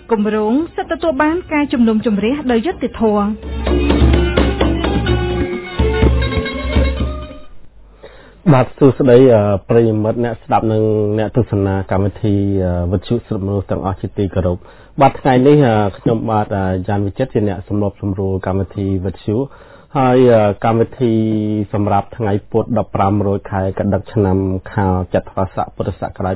គម្រោងសិទ្ធិទទួលបានការជំនុំជម្រះដោយយុត្តិធម៌បាទសួស្តីប្រិយមិត្តអ្នកស្ដាប់និងអ្នកទស្សនាកម្មវិធីវិទ្យុស្រុកមនុស្សទាំងអស់ជាទីគោរពបាទថ្ងៃនេះខ្ញុំបាទយ៉ានវិចិត្រជាអ្នកសម្របសម្រួលកម្មវិធីវិទ្យុហើយកម្មវិធីសម្រាប់ថ្ងៃពុធ15រោចខែកដឹកឆ្នាំខាលចត្វាស័កពុទ្ធសករាជ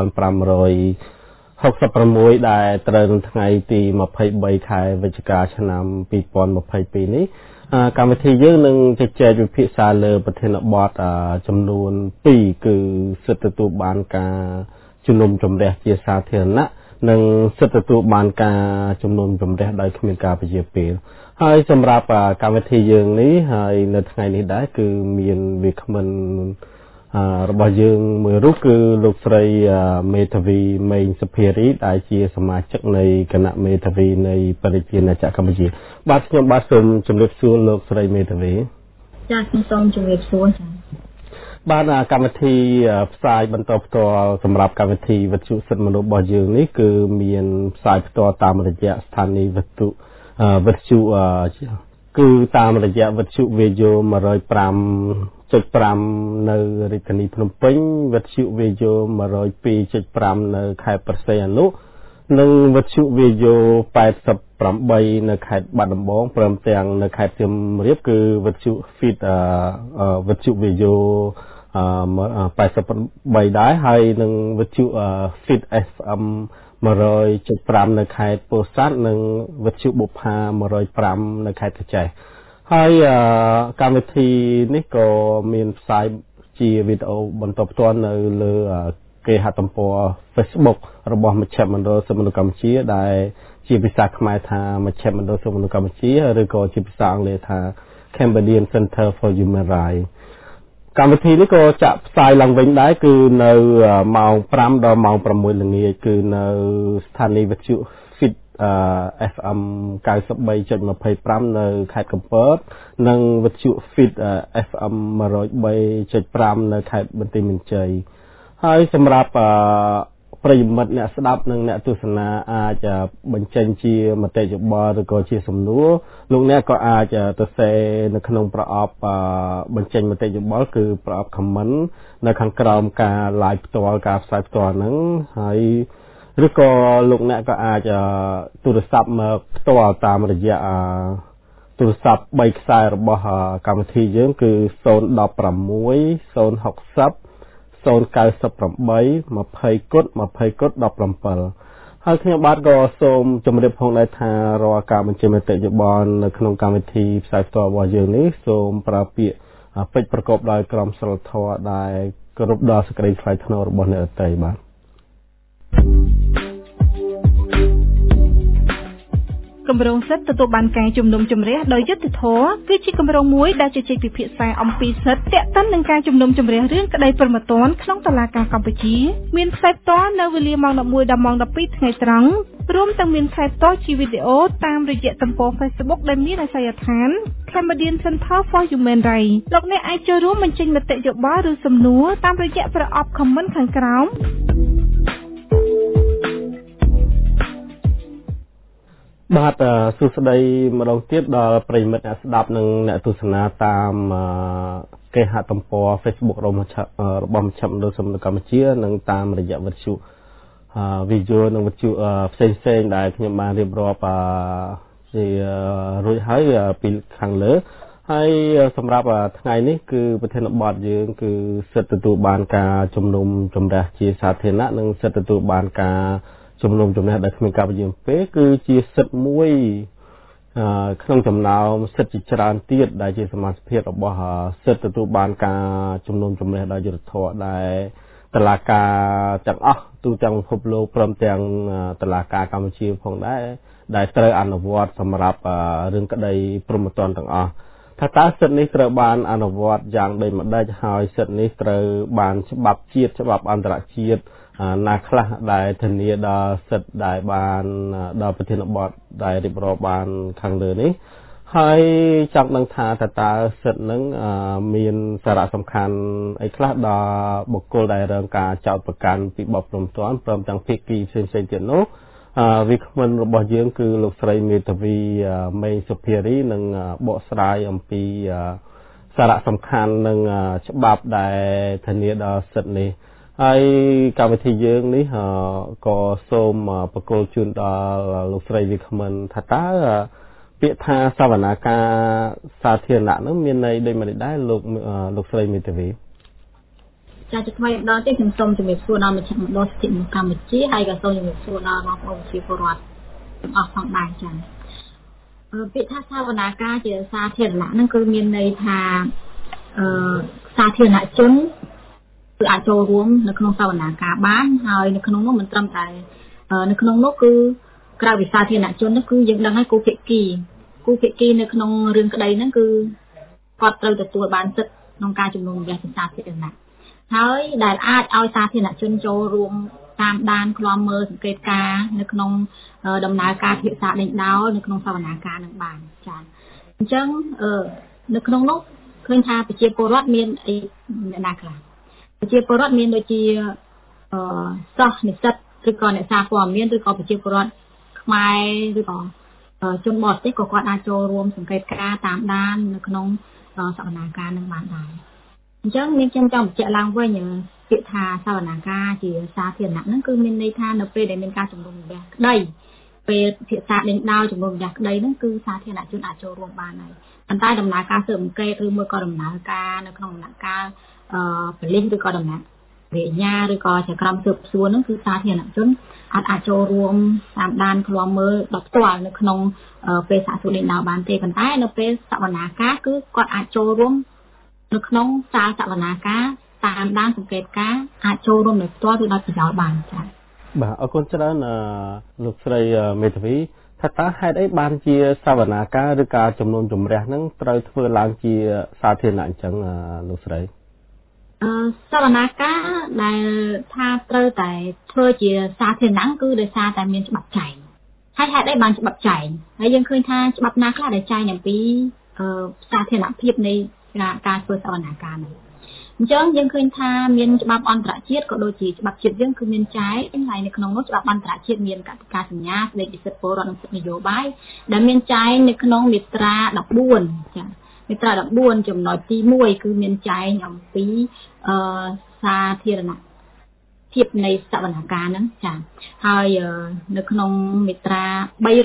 2566ដែលត្រូវនៅថ្ងៃទី23ខែវិច្ឆិកាឆ្នាំ2022នេះកម្មវិធីយើងនឹងជជែកវិភាសាលើប្រធានបទចំនួន2គឺសិទ្ធិទទួលបានការជំនុំជម្រះជាសាធារណៈនិងសិទ្ធិទទួលបានការជំនុំជម្រះដោយគ្មានការពជាពេលហើយសម្រាប់កម្មវិធីយើងនេះហើយនៅថ្ងៃនេះដែរគឺមានវាគ្មិនរបស់យើងមួយរូបគឺលោកស្រីមេធាវីមេងសុភារីដែលជាសមាជិកនៃគណៈមេធាវីនៃបរិជាណាចក្រកម្ពុជាបាទខ្ញុំបាទសូមជម្រាបសួរលោកស្រីមេធាវីចា៎ខ្ញុំសូមជម្រាបសួរចា៎បាទកម្មវិធីផ្សាយបន្តផ្ទាល់សម្រាប់កម្មវិធីវិទ្យុសិទ្ធិមនុស្សរបស់យើងនេះគឺមានផ្សាយផ្ទាល់តាមរយៈស្ថានីយ៍វិទ្យុគឺតាមរយៈវិទ្យុ VJ 105.5 នៅរាជធានីភ្នំពេញវិទ្យុ VJ 102.5 នៅខេត្តព្រះសីហនុនិងវិទ្យុ VJ 88 នៅខេត្តបាត់ដំបងព្រមទាំងនៅខេត្តសៀមរាបគឺវិទ្យុ Fit វិទ្យុ VJ 83ដែរហើយនិងវិទ្យុ Fit FM 100.5 នៅខេត្តពោធិ៍សាត់និងវិទ្យុបុប្ផា105នៅខេត្តកញ្ចេះហើយកម្មវិធីនេះក៏មានផ្សាយជាវីដេអូបន្តផ្ទាល់នៅលើគេហទំព័រ Facebook របស់មជ្ឈមណ្ឌលសិទ្ធិមនុស្សកម្ពុជាដែលជាភាសាខ្មែរថាមជ្ឈមណ្ឌលសិទ្ធិមនុស្សកម្ពុជាឬក៏ជាភាសាអង់គ្លេសថា Cambodian Center for Human Rights កម្មវិធីនេះក៏ចាក់ផ្សាយឡើងវិញដែរគឺនៅម៉ោង5ដល់ម៉ោង6ល្ងាចគឺនៅស្ថានីយ៍វិទ្យុ Fit FM 93.25 នៅខេត្តកំពតនិងវិទ្យុ Fit FM 103.5 នៅខេត្តបន្ទាយមានជ័យហើយសម្រាប់ប្រិយមិត្តអ្នកស្ដាប់និងអ្នកទស្សនាអាចបញ្ចេញជាមតិយោបល់ឬក៏ជាសំណួរលោកអ្នកក៏អាចទៅសេនៅក្នុងប្រអប់បញ្ចេញមតិយោបល់គឺប្រអប់ comment នៅខាងក្រោមការ live ផ្ទាល់ការផ្សាយផ្ទាល់ហ្នឹងហើយឬក៏លោកអ្នកក៏អាចទូរស័ព្ទមកផ្ទាល់តាមរយៈទូរស័ព្ទ3ខ្សែរបស់កម្មវិធីយើងគឺ016 060 098 20 គុត 20 គុត 17ហើយខ្ញុំបាទក៏សូមជម្រាបផងដែរថារាល់ការបញ្ចេញមតិយោបល់នៅក្នុងកម្មវិធីផ្សាយផ្ទាល់របស់យើងនេះសូមប្រើពាក្យពេចន៍ប្រកបដោយក្រមសីលធម៌ដែលគោរពដល់សេចក្តីថ្លៃថ្នូររបស់អ្នកដទៃបាទគម្រោងសិទ្ធិទទួលបានការជំនុំជម្រះដោយយុត្តិធម៌គឺជាគម្រោងមួយដែលជជែកពិភាក្សាអំពីសិទ្ធិទាក់ទិននឹងការជំនុំជម្រះរឿងក្តីព្រហ្មទណ្ឌក្នុងតុលាការកម្ពុជាមានផ្សាយផ្ទាល់នៅវេលាម៉ោង 11 ដល់ម៉ោង 12 ថ្ងៃត្រង់រួមទាំងមានផ្សាយផ្ទាល់ជាវីដេអូតាមរយៈទំព័រ Facebook ដែលមានអាសយដ្ឋាន Cambodian Center for Human Rights លោកអ្នកអាចចូលរួមបញ្ចេញមតិយោបល់ឬសំណួរតាមរយៈប្រអប់ comment ខាងក្រោមបាទសួស្តីម្ដងទៀតដល់ប្រិយមិត្តអ្នកស្ដាប់និងអ្នកទស្សនាតាមគេហទំព័រ Facebook របស់មជ្ឈមណ្ឌលសិទ្ធិមនុស្សកម្ពុជានិងតាមរយៈវិទ្យុវីដេអូនិងវិទ្យុផ្សេងៗដែលខ្ញុំបានរៀបរាប់ជារួចហើយពីខាងលើហើយសម្រាប់ថ្ងៃនេះគឺប្រធានបទយើងគឺសិទ្ធិទទួលបានការជំនុំជម្រះជាសាធារណៈនិងសិទ្ធិទទួលបានការជំនុំជម្រះដែលគ្មានការពន្យាពេលគឺជាសិទ្ធិមួយក្នុងចំណោមសិទ្ធិជាច្រើនទៀតដែលជាសមាជិករបស់សិទ្ធិទទួលបានការជំនុំជម្រះដោយយុត្តិធម៌ដែលតុលាការទាំងអស់ទូទាំងពិភពលោកព្រមទាំងតុលាការកម្ពុជាផងដែរដែលត្រូវអនុវត្តសម្រាប់រឿងក្តីព្រហ្មទណ្ឌទាំងអស់ថាតើសិទ្ធិនេះត្រូវបានអនុវត្តយ៉ាងដូចម្តេចហើយសិទ្ធិនេះត្រូវបានច្បាប់ជាតិច្បាប់អន្តរជាតិណាខ្លះដែលធានាដល់សិទ្ធិដែលបានដល់ប្រធានបទដែលរៀបរាប់បានខាងលើនេះហើយចង់ដឹងថាតើសិទ្ធិនឹងមានសារៈសំខាន់អីខ្លះដល់បុគ្គលដែលរងការចោទប្រកាន់ពីបទព្រហ្មទណ្ឌព្រមទាំងភាគីផ្សេងៗទៀតនោះវាគ្មិនរបស់យើងគឺលោកស្រីមេធាវីមេសុភារីនឹងបកស្រាយអំពីសារៈសំខាន់និងច្បាប់ដែលធានាដល់សិទ្ធិនេះហើយកម្មវិធីយើងនេះក៏សូមបកគលជូនដល់លោកស្រីវាគ្មិនថាតើពាក្យថាសវនាការសាធារណៈនោះមានន័យដូចម្តេចដែរលោកស្រីមេធាវីចា៎ថ្មីម្ដងទៀតខ្ញុំសូមជំរាបសួរដល់មជ្ឈមណ្ឌលសិទ្ធិមនុស្សកម្ពុជាហើយក៏សូមជំរាបសួរដល់បងប្អូនប្រជាពលរដ្ឋទាំងអស់ផងដែរចា៎ពាក្យថាសវនាការជាសាធារណៈហ្នឹងគឺមានន័យថាសាធារណជនគឺអាចចូលរួមនៅក្នុងសវនាការបានហើយនៅក្នុងនោះមិនត្រឹមតែនៅក្នុងនោះគឺក្រៅពីសាធារណជននោះគឺយើងដឹងហើយគូភាគីនៅក្នុងរឿងក្តីហ្នឹងគឺគាត់ត្រូវទទួលបានសិទ្ធិក្នុងការជំនុំជម្រះជាសាធារណៈហើយដែលអាចឲ្យសាធារណជនចូលរួមតាមដានឃ្លាំមើលសង្កេតការណ៍នៅក្នុងដំណើរការពិភាក្សាដេញដោលនៅក្នុងសវនាការនឹងបានចា៎អញ្ចឹងនៅក្នុងនោះឃើញថាប្រជាពលរដ្ឋមានអីអ្នកណាខ្លះប្រជាពលរដ្ឋមានដូចជាសិស្សនិស្សិតឬក៏អ្នកសារព័ត៌មានឬក៏ប្រជាពលរដ្ឋខ្មែរឬក៏ជនបរទេសក៏គាត់អាចចូលរួមសង្កេតការណ៍តាមដាននៅក្នុងសវនាការនឹងបានដែរអញ្ចឹងខ្ញុំចង់បញ្ជាក់ឡើងវិញពាក្យថាសវនាការជាសាធារណៈហ្នឹងគឺមានន័យថានៅពេលដែលមានការជំនុំជម្រះក្តីពេលពិភាក្សាដេញដោលជំនុំជម្រះក្តីហ្នឹងគឺសាធារណជនអាចចូលរួមបានហើយប៉ុន្តែដំណើរការស៊ើបអង្កេតឬមួយក៏ដំណើរការនៅក្នុងដំណាក់កាលប៉ូលីសឬក៏ដំណាក់រាជអាជ្ញាឬក៏ជាក្រុមស៊ើបសួរហ្នឹងគឺសាធារណជនអាចចូលរួមតាមដានឃ្លាំមើលដល់ផ្ទាល់នៅក្នុងពេលសាកសួរដេញដោលបានទេប៉ុន្តែនៅពេលសវនាការគឺគាត់អាចចូលរួមនៅក្នុងសាលសវនាការតាមដានសង្កេតការអាចចូលរួមដោយផ្ទាល់ឬដោយប្រយោលបានចា៎បាទអរគុណច្រើនលោកស្រីមេធាវីថាតើហេតុអីបានជាសវនាការឬការជំនុំជម្រះហ្នឹងត្រូវធ្វើឡើងជាសាធារណៈអញ្ចឹងលោកស្រីសវនាការដែលថាត្រូវតែធ្វើជាសាធារណៈគឺដោយសារតែមានច្បាប់ចែងហើយហេតុអីបានច្បាប់ចែងហើយយើងឃើញថាច្បាប់ណាខ្លះដែលចែងអំពីសាធារណភាពនៃការធ្វើសវនាការនេះអញ្ចឹងយើងឃើញថាមានច្បាប់អន្តរជាតិក៏ដូចជាច្បាប់ជាតិយើងគឺមានចែងហើយនៅក្នុងនោះច្បាប់អន្តរជាតិមានកតិកាសញ្ញាស្តីពីសិទ្ធិពលរដ្ឋនិងសិទ្ធិនយោបាយដែលមានចែងនៅក្នុងមាត្រា14ចា៎មាត្រា14ចំណុចទី1គឺមានចែងអំពីសាធារណភាពនៃសវនាការហ្នឹងចា៎ហើយនៅក្នុងមាត្រា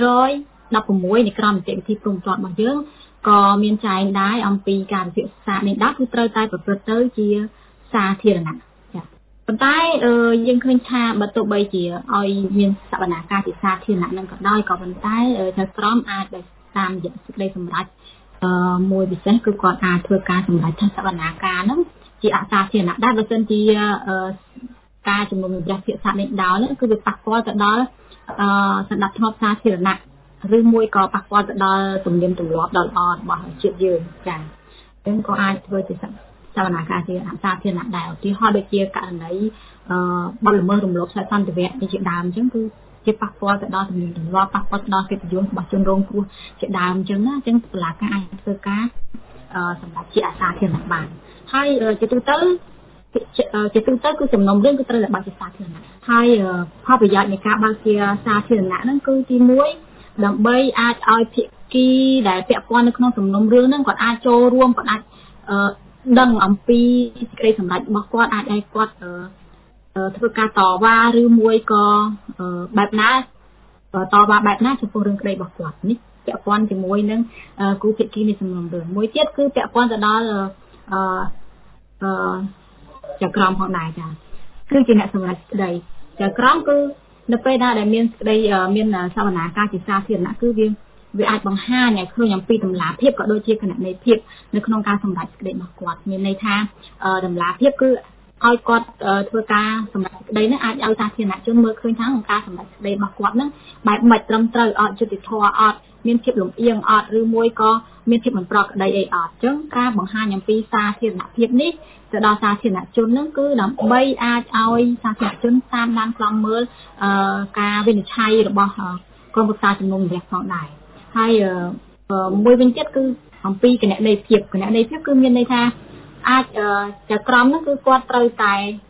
316នៃក្រមនីតិវិធីព្រហ្មទណ្ឌរបស់យើងក៏មានចែងដែរអំពីការពិភាក្សានេះដែរគឺត្រូវតែប្រព្រឹត្តទៅជាសាធារណៈចា៎ប៉ុន្តែយើងឃើញថាបើទោះបីជាឲ្យមានសវនាការជាសាធារណៈនឹងក៏ដោយក៏ប៉ុន្តែចៅក្រមអាចដោយតាមរយៈសេចក្តីសម្រេចមួយពិសេសគឺគាត់អាចធ្វើការសម្រេចថាសវនាការហ្នឹងជាអសាធារណៈដែរបើមិនជាការជំនុំជម្រះភាសាដេញដោលហ្នឹងគឺវាប៉ះពាល់ទៅដល់សណ្ដាប់ធ្នាប់សាធារណៈឬមួយក៏ប៉ះពាល់ទៅដល់ទំនៀមទម្លាប់ដ៏ល្អរបស់ជាតិយើងចា៎យើងក៏អាចធ្វើជាសវនាការជាអសាធារណៈដែរឧទាហរណ៍ដូចជាករណីបទល្មើសរំលោភសិទ្ធិសន្តិវៈជាដើមអញ្ចឹងគឺជាប៉ះពាល់ទៅដល់ទំនៀមទម្លាប់ប៉ះពាល់ទៅដល់កិត្តិយសរបស់ជនរងគ្រោះជាដើមអញ្ចឹងណាអញ្ចឹងតុលាការអាចធ្វើការសម្រាប់ជាអសាធារណៈបានហើយជាទូទៅគឺសំណុំរឿងគឺត្រូវតែបើកជាសាធារណៈហើយផលប្រយោជន៍នៃការបើកជាសាធារណៈហ្នឹងគឺទី1ដើម្បីអាចឲ្យភាគីដែលពាក់ព័ន្ធនៅក្នុងសំណុំរឿងហ្នឹងគាត់អាចចូលរួមគាត់អាចដឹងអំពីសេចក្តីសម្រេចរបស់គាត់អាចឲ្យគាត់ធ្វើការតវ៉ាឬមួយក៏បែបណាតវ៉ាបែបណាចំពោះរឿងក្តីរបស់គាត់នេះពាក់ព័ន្ធជាមួយនឹងគូភាគីនៃសំណុំរឿងមួយទៀតគឺពាក់ព័ន្ធទៅដល់ចៅក្រមផងដែរចា៎គឺជាអ្នកសម្រេចក្តីចៅក្រមគឺនៅពេលដែលមានក្តីមានសវនាការជាសាធារណៈគឺវាអាចបង្ហាញឲ្យឃើញអំពីតម្លាភាពក៏ដូចជាគណនេយ្យភាពនៅក្នុងការសម្រេចក្តីរបស់គាត់មានន័យថាតម្លាភាពគឺឲ្យគាត់ធ្វើការសម្រេចក្តីហ្នឹងអាចឲ្យសាធារណជនមើលឃើញថាក្នុងការសម្រេចក្តីរបស់គាត់ហ្នឹងបែបមិនត្រឹមត្រូវអត់យុត្តិធម៌អត់មានភាពលំអៀងអត់ឬមួយក៏មានភាពមិនប្រក្រតីអីអត់អញ្ចឹងការបង្ហាញអំពីសាធារណភាពនេះទៅដល់សាធារណជនហ្នឹងគឺដើម្បីអាចឲ្យសាធារណជនតាមដានខ្លំមើលការវិនិច្ឆ័យរបស់ក្រុមប្រឹក្សាជំនុំជម្រះផងដែរហើយមួយវិញទៀតគឺអំពីគណនេយ្យភាពគឺមានន័យថាអាចចៅក្រមហ្នឹងគឺគាត់ត្រូវតែ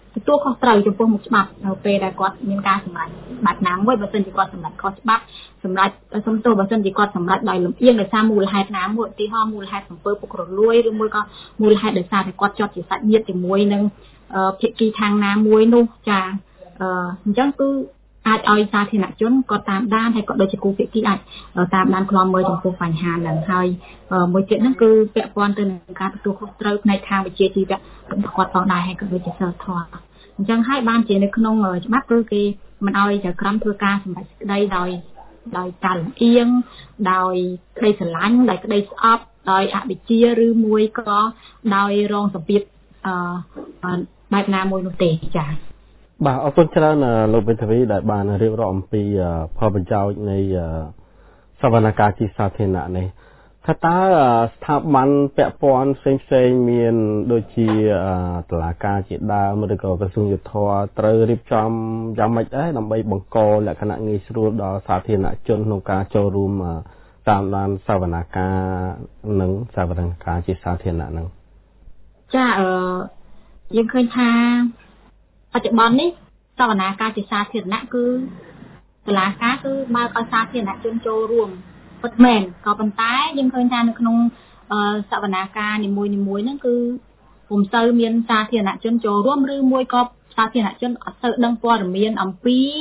ទទួលខុសត្រូវចំពោះមុខច្បាប់នៅពេលដែលគាត់មានការសម្រេចបាត់ណាមួយបើសិនជាគាត់សម្រេចខុសច្បាប់សម្រេចសំទោសបើសិនជាគាត់សម្រេចដោយលំអៀងដោយសារមូលហេតុណាមួយឧទាហរណ៍មូលហេតុអំពើពុករលួយឬមួយក៏មូលហេតុដោយសារតែគាត់ជាប់ជាសាច់ញាតិជាមួយនឹងភាគីខាងណាមួយនោះចាអញ្ចឹងគឺអាចឲ្យសាធារណជនគាត់តាមដានហើយក៏ដូចជាគូភាគីអាចតាមដានឃ្លាំមើលចំពោះបញ្ហាហ្នឹងហើយមួយទៀតហ្នឹងគឺពាក់ព័ន្ធទៅនឹងការទទួលខុសត្រូវផ្នែកខាងវិជ្ជាជីវៈរបស់គាត់ផងដែរហើយក៏ដូចជាសិលធម៌អញ្ចឹងហើយបានជានៅក្នុងច្បាប់គឺគេមិនឲ្យចៅក្រមធ្វើការសម្រេចក្តីដោយការលំអៀងដោយក្តីស្រឡាញ់ដោយក្តីស្អប់ដោយអវិជ្ជាឬមួយក៏ដោយរងសម្ពាធបែបណាមួយនោះទេចា៎បាទអរគុណច្រើនលោកវិទ្យាវីដែលបានរៀបរាប់អំពីផលប្រយោជន៍នៃសវនកម្មជាសាធារណៈនេះថាតើស្ថាប័នពាក់ព័ន្ធផ្សេងមានដូចជាតុលាការជាដើមឬក៏ក្រសួងយុទ្ធភ័ពត្រូវរៀបចំយ៉ាងម៉េចដែរដើម្បីបង្កលក្ខណៈងាយស្រួលដល់សាធារណជនក្នុងការចូលរួមតាមដានសវនកម្មនិងសវនកម្មជាសាធារណៈហ្នឹងចាយើងឃើញថាបច្ចុប្បន្ននេះសវនាការជាសាធារណៈគឺតុលាការគឺបើកឲ្យសាធារណជនចូលរួមពិតមែនក៏ប៉ុន្តែយើងឃើញថានៅក្នុងសវនាការនីមួយៗហ្នឹងគឺពុំសូវមានសាធារណជនចូលរួមឬមួយក៏សាធារណជនអត់សូវដឹងព័ត៌មានអំ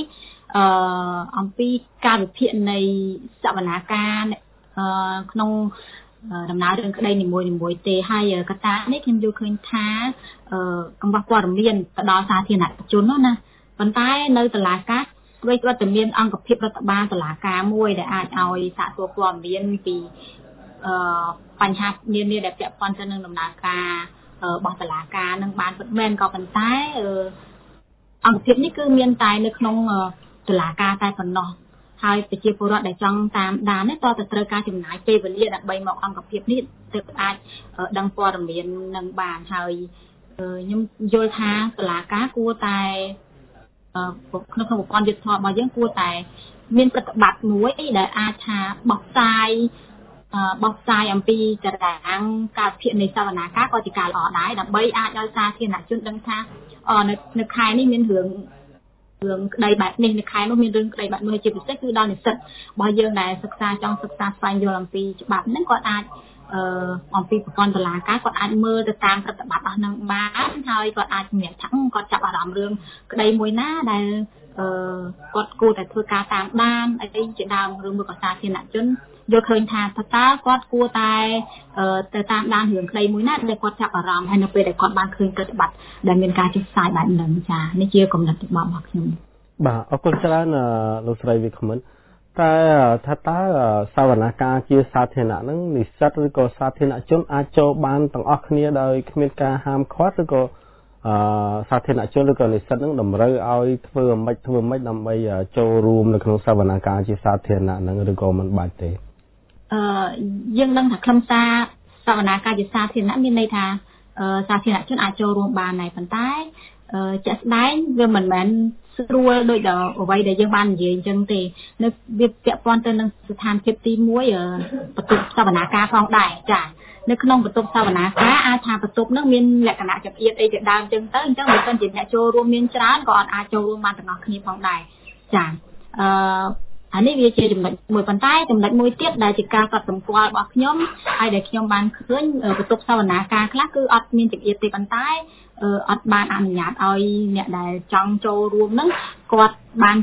ពីការវិភាគនៃសវនាការក្នុងដំណើររឿងក្តីនីមួយៗទេហើយកត្តានេះខ្ញុំយល់ឃើញថាកង្វះព័ត៌មានទៅដល់សាធារណជនណាប៉ុន្តែនៅតុលាការវាគាត់តែមានអង្គភាពរដ្ឋបាលតុលាការមួយដែលអាចឲ្យសាកសួរព័ត៌មានពីបញ្ហានានាដែលពាក់ព័ន្ធទៅនឹងដំណើរការរបស់តុលាការនឹងបានពិតមែនក៏ប៉ុន្តែអង្គភាពនេះគឺមានតែនៅក្នុងតុលាការតែប៉ុណ្ណោះហើយប្រជាពលរដ្ឋដែលចង់តាមដាននេះតើត្រូវការចំណាយពេលវេលាដើម្បីមកអង្គភាពនេះទើបអាចដឹងព័ត៌មាននឹងបានហើយខ្ញុំយល់ថាតុលាការគួរតែក្នុងប្រព័ន្ធយុត្តិធម៌របស់យើងគួរតែមានប្រតិបត្តិមួយដែលអាចថាបោះផ្សាយអំពីតារាងការវិភាគនៃសវនាការក៏ជាការល្អដែរដើម្បីអាចឲ្យសាធារណជនដឹងថានៅខែនេះមានរឿងក្តីបែបនេះនៅខែនោះមានរឿងក្តីបែបនោះជាពិសេសគឺដល់និស្សិតរបស់យើងដែលចង់សិក្សាស្វែងយល់អំពីច្បាប់ហ្នឹងគាត់អាចអំពីប្រព័ន្ធតុលាការគាត់អាចមើលទៅតាមប្រតិបត្តិរបស់នឹងបានហើយគាត់អាចសម្រេចថាគាត់ចាប់អារម្មណ៍រឿងក្តីមួយណាដែលគាត់គួរតែធ្វើការតាមដានអីជាដើមឬមួយក៏សាធារណជនយល់ឃើញថាតើគាត់គួរតែទៅតាមដានរឿងក្តីមួយណាដែលគាត់ចាប់អារម្មណ៍ហើយនៅពេលដែលគាត់បានឃើញប្រតិបត្តិដែលមានការចុះផ្សាយបែបហ្នឹងចានេះជាគំនិតរបស់ខ្ញុំបាទអរគុណច្រើនលោកស្រីវិក្កាមិនតែថាតើសវនកម្មជាសាធារណៈហ្នឹងនិស្សិតឬក៏សាធារណជនអាចចូលបានទាំងអស់គ្នាដោយគ្មានការហាមឃាត់ឬក៏សាធារណជនឬក៏និស្សិតហ្នឹងតម្រូវឲ្យធ្វើម៉េចដើម្បីចូលរួមនៅក្នុងសវនកម្មជាសាធារណៈហ្នឹងឬក៏មិនបាច់ទេយើងដឹងថាខ្លឹមសារសវនកម្មជាសាធារណៈមានន័យថាសាធារណជនអាចចូលរួមបានដែរប៉ុន្តែជាក់ស្ដែងវាមិនមែនស្រួលដូចដល់អ្វីដែលយើងបាននិយាយអញ្ចឹងទេនៅវាពាក់ព័ន្ធទៅនឹងស្ថានភាពទី1បន្ទប់សវនាការផងដែរចានៅក្នុងបន្ទប់សវនាការអាចថាបន្ទប់នោះមានលក្ខណៈចង្អៀតអីជាដើមអញ្ចឹងទៅអញ្ចឹងបើសិនជាអ្នកចូលរួមមានច្រើនក៏អាចចូលរួមបានទាំងអស់គ្នាផងដែរចាអានេះវាជាចំណុចមួយប៉ុន្តែចំណុចមួយទៀតដែលជាការកត់សម្គាល់របស់ខ្ញុំហើយដែលខ្ញុំបានឃើញបន្ទប់សវនាការខ្លះគឺអត់មានចង្អៀតទេប៉ុន្តែអត់បានអនុញ្ញាតឲ្យអ្នកដែលចង់ចូលរួមហ្នឹងគាត់បាន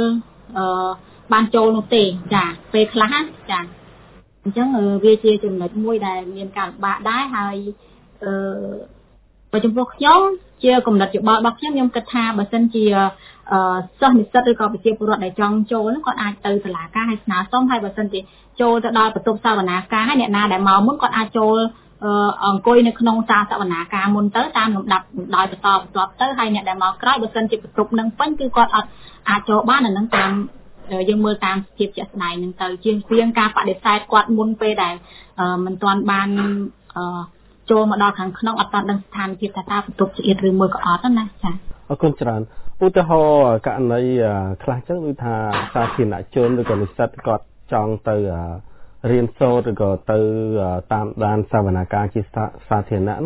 ចូលនោះទេចាពេលខ្លះចាអញ្ចឹងវាជាចំណុចមួយដែលមានការលំបាកដែរហើយបើចំពោះខ្ញុំជាគំនិតយោបល់របស់ខ្ញុំគិតថាបើសិនជាសិស្សនិស្សិតឬក៏ប្រជាពលរដ្ឋដែលចង់ចូលហ្នឹងគាត់អាចទៅតុលាការឲ្យស្នើសុំហើយបើសិនជាចូលទៅដល់បន្ទប់សវនាការហើយអ្នកណាដែលមកមុនគាត់អាចចូលអង្គុយនៅក្នុងសាលសវនាការមុនទៅតាមលំដាប់ដោយបន្តបន្ទាប់ទៅហើយអ្នកដែលមកក្រោយបើសិនជាបន្ទប់នឹងពេញគឺគាត់អត់អាចចូលបានអានឹងតាមយើងមើលតាមភាពជាក់ស្ដែងនឹងទៅជាងការបដិសេធគាត់មុនពេលដែលមិនទាន់បានចូលមកដល់ខាងក្នុងអត់ទាន់ដឹងស្ថានភាពថាតើបន្ទប់ជាឬមួយក៏អត់ណាចាអរគុណច្រើនឧទាហរណ៍ករណីខ្លះចឹងដូចថាសាធារណជនឬក៏និស្សិតគាត់ចង់ទៅរៀនសូត្រឬក៏ទៅតាមដានសវនកម្មជាសាធារណៈហ្នឹង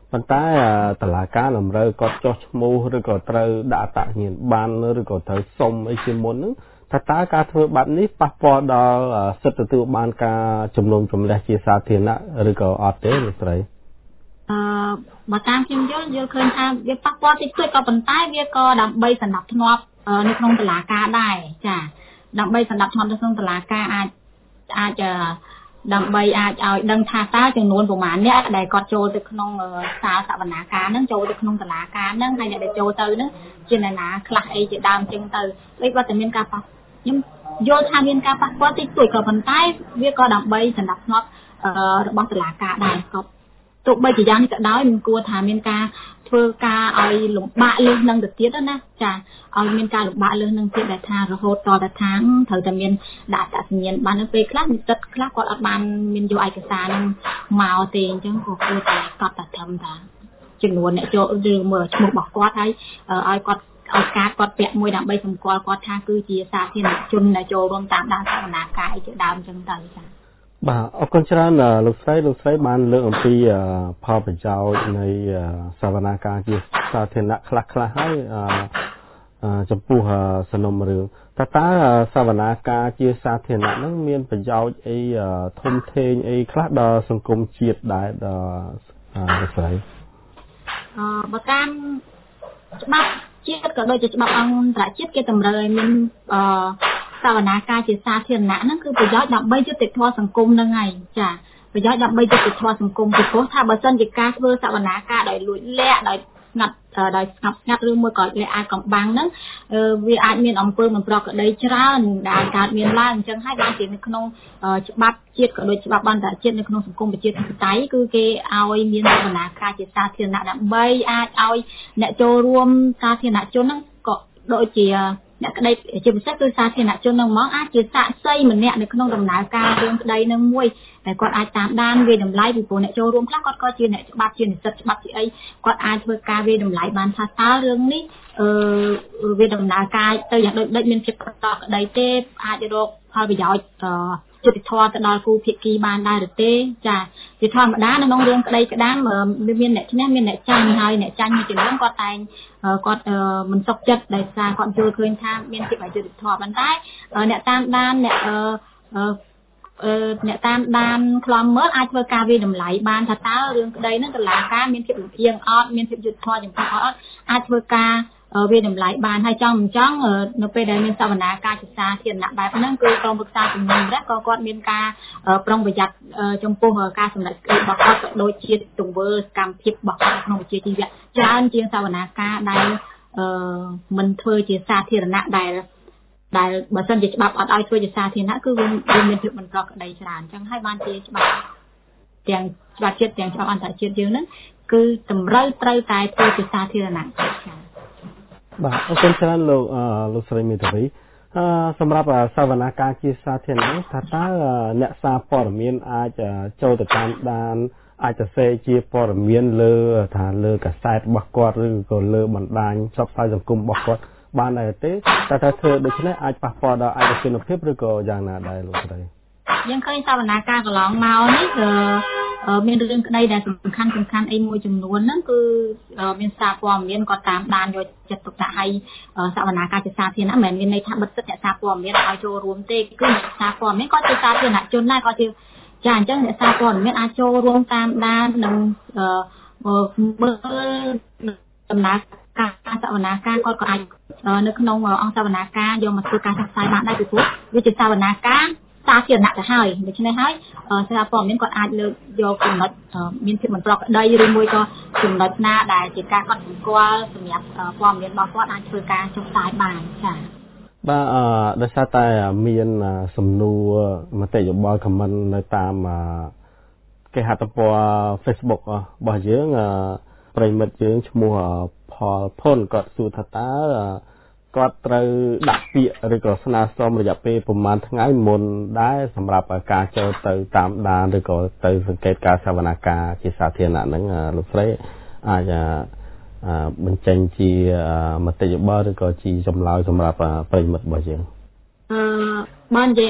ប៉ុន្តែតឡាការតម្រូវគាត់ចោះឈ្មោះឬក៏ត្រូវដាក់អត្តសញ្ញាណប័ណ្ណឬក៏ត្រូវសុំអីជាមុនហ្នឹងថាតើការធ្វើបែបនេះប៉ះពាល់ដល់សិទ្ធិទទួលបានការជំនុំជម្រះជាសាធារណៈឬក៏អត់ទេលោកស្រីបើតាមខ្ញុំយល់ឃើញថាវាប៉ះពាល់តិចតួចក៏ប៉ុន្តែវាក៏ដើម្បីសម្ដាប់ធ្នាប់នៅក្នុងតុលាការដែរចាដើម្បីសម្ដាប់ធ្នាប់នៅក្នុងតុលាការអាចដើម្បីអាចឲ្យដឹងថាតើចំនួនប្រមាណអ្នកដែលគាត់ចូលទៅក្នុងសាលសវនាការហ្នឹងចូលទៅក្នុងតុលាការហ្នឹងហើយអ្នកដែលចូលទៅហ្នឹងជាអ្នកណាខ្លះអីជាដើមចឹងទៅដូចបើតែមានការប៉ះខ្ញុំយល់ថាមានការប៉ះពាល់តិចតួចក៏ប៉ុន្តែវាក៏ដើម្បីសម្ដាប់ធ្នាប់របស់តុលាការដែរក៏ទោះបីជាយ៉ាងនេះក៏ដោយមិនគួរថាមានការធ្វើការឲ្យលំបាកលើសនឹងទៅទៀតណាចាឲ្យមានការលំបាកលើសនឹងទៀតដែលថារហូតតទៅថាត្រូវតែមានដាក់អត្តសញ្ញាណប័ណ្ណពេលខ្លះនិស្សិតខ្លះគាត់អត់បានមានយកឯកសារនឹងមកទេអញ្ចឹងក៏គួរតែកត់តែត្រឹមថាចំនួនអ្នកចូលឬមើលឈ្មោះរបស់គាត់ហើយឲ្យគាត់ឲ្យកាតគាត់ពាក់មួយដើម្បីសម្គាល់គាត់ថាគឺជាសាធារណជនដែលចូលរួមតាមដានសវនាការអីជាដើមអញ្ចឹងទៅចាបាទអរគុណច្រើនលោកស្រីបានលើកអំពីផលប្រយោជន៍នៃសវនាការជាសាធារណៈខ្លះហើយចំពោះសំណុំរឿងតើសវនាការជាសាធារណៈហ្នឹងមានប្រយោជន៍អីធំធេងអីខ្លះដល់សង្គមជាតិដែរដល់លោកស្រីបើតាមច្បាប់ជាតិក៏ដូចជាច្បាប់អន្តរជាតិគេតម្រូវឲ្យមានសវនាការជាសាធារណៈហ្នឹងគឺប្រយោជន៍ដើម្បីយុត្តិធម៌សង្គមហ្នឹងហើយចាប្រយោជន៍ដើម្បីយុត្តិធម៌សង្គមពីព្រោះថាបើសិនជាការធ្វើសវនាការដោយលួចលាក់ដោយស្ងាត់ឬមួយក៏លះអាចកំបាំងហ្នឹងវាអាចមានអំពើមិនប្រក្រតីច្រើនដែលកើតមានឡើងអញ្ចឹងហើយបានជានៅក្នុងច្បាប់ជាតិក៏ដូចច្បាប់អន្តរជាតិនៅក្នុងសង្គមប្រជាធិបតេយ្យគឺគេឲ្យមានសវនាការជាសាធារណៈដើម្បីអាចឲ្យអ្នកចូលរួមសាធារណជនហ្នឹងក៏ដូចជាអ្នកក្តីជាពិសេសគឺសាធារណជននឹងហ្មងអាចជាសាក្សីម្នាក់នៅក្នុងដំណើរការរឿងក្តីនឹងមួយតែគាត់អាចតាមដានវាតម្លៃពីព្រោះអ្នកចូលរួមខ្លះគាត់ក៏ជាអ្នកច្បាប់ជានិស្សិតច្បាប់ជាអីគាត់អាចធ្វើការវាតម្លៃបានថាតើរឿងនេះវាដំណើរការទៅយ៉ាងដូចមានភាពប្រកបក្តីទេអាចរកផលប្រយោជន៍យុត្តិធម៌ទៅដល់គូភាគីបានដែរឬទេចាជាធម្មតានៅក្នុងរឿងក្តីក្តាមមានអ្នកឈ្នះមានអ្នកចាញ់ហើយអ្នកចាញ់មួយចំនួនគាត់តែងគាត់មិនសុខចិត្តដោយសារគាត់យល់ឃើញថាមានភាពអយុត្តិធម៌ប៉ុន្តែអ្នកតាមដានអ្នកតាមដានខ្លំមើលអាចធ្វើការវិតម្លៃបានថាតើរឿងក្តីហ្នឹងតុលាការមានភាពលំអៀងអត់មានភាពយុត្តិធម៌ចំពោះអត់អាចធ្វើការវាតម្លៃបានហើយចង់មិនចង់នៅពេលដែលមានសវនាការជាសាធារណៈបែបហ្នឹងគឺក្រុមប្រឹក្សាជំនុំជម្រះក៏គាត់មានការប្រុងប្រយ័ត្នចំពោះការសម្រេចក្តីរបស់គាត់ក៏ដូចជាទង្វើសកម្មភាពរបស់គាត់ក្នុងវិជ្ជាជីវៈច្រើនជាងសវនាការដែលមិនធ្វើជាសាធារណៈដែលបើសិនជាច្បាប់អត់ឲ្យធ្វើជាសាធារណៈគឺវាមានភាពមិនប្រក្រតីច្រើនអញ្ចឹងហើយបានជាច្បាប់ទាំងច្បាប់ជាតិទាំងច្បាប់អន្តរជាតិយើងហ្នឹងគឺតម្រូវត្រូវតែធ្វើជាសាធារណៈបាទអរគុណច្រើនលោកស្រីមេធាវីសម្រាប់សវនាការជាសាធារណៈថាតើអ្នកសារព័ត៌មានអាចចូលទៅតាមដានអាចសរសេរជាព័ត៌មានលើកាសែតរបស់គាត់ឬក៏លើបណ្ដាញផ្សព្វផ្សាយសង្គមរបស់គាត់បានដែរទេតែធ្វើដូច្នេះអាចប៉ះពាល់ដល់ឯកជនភាពឬក៏យ៉ាងណាដែរលោកស្រីយើងឃើញសវនាការកន្លងមកនេះមានរឿងក្តីដែលសំខាន់អីមួយចំនួនហ្នឹងគឺមានសារព័ត៌មានគាត់តាមដានយកចិត្តទុកដាក់ឲ្យសវនាការជាសាធារណៈមិនមែនមានន័យថាបិទសិទ្ធិអ្នកសារព័ត៌មានឲ្យចូលរួមទេគឺអ្នកសារព័ត៌មានគាត់ជាសាធារណជនដែរគាត់ជាចាអញ្ចឹងអ្នកសារព័ត៌មានអាចចូលរួមតាមដាននិងមើលដំណើរការសវនាការគាត់ក៏អាចនៅក្នុងអង្គសវនាការយកមកធ្វើការផ្សព្វផ្សាយបានដែរពីព្រោះវាជាសវនាការសាធារណៈទៅហើយដូច្នេះហើយសារព័ត៌មានគាត់អាចលើកយកចំណុចមានភាពមិនប្រក្រតីឬមួយក៏ចំណុចណាដែលជាការកត់សម្គាល់សម្រាប់ព័ត៌មានរបស់គាត់អាចធ្វើការចុះផ្សាយបានចា៎បាទដោយសារតែមានសំណួរមតិយោបល់ខមមិននៅតាមគេហទំព័រ Facebook របស់យើងប្រិមិត្តយើងឈ្មោះផលផុនគាត់សួរថាតើគាត់ត្រូវដាក់ពាក្យឬក៏ស្នើសុំរយៈពេលប្រហែលថ្ងៃមុនដែរសម្រាប់ការចូលទៅតាមដានឬក៏ទៅសង្កេតការសវនាការជាសាធារណៈហ្នឹងលោកស្រីអាចបញ្ចេញជាមតិយោបល់ឬក៏ជាចម្លើយសម្រាប់ប្រិមិត្តរបស់យើងបាននិយាយអំ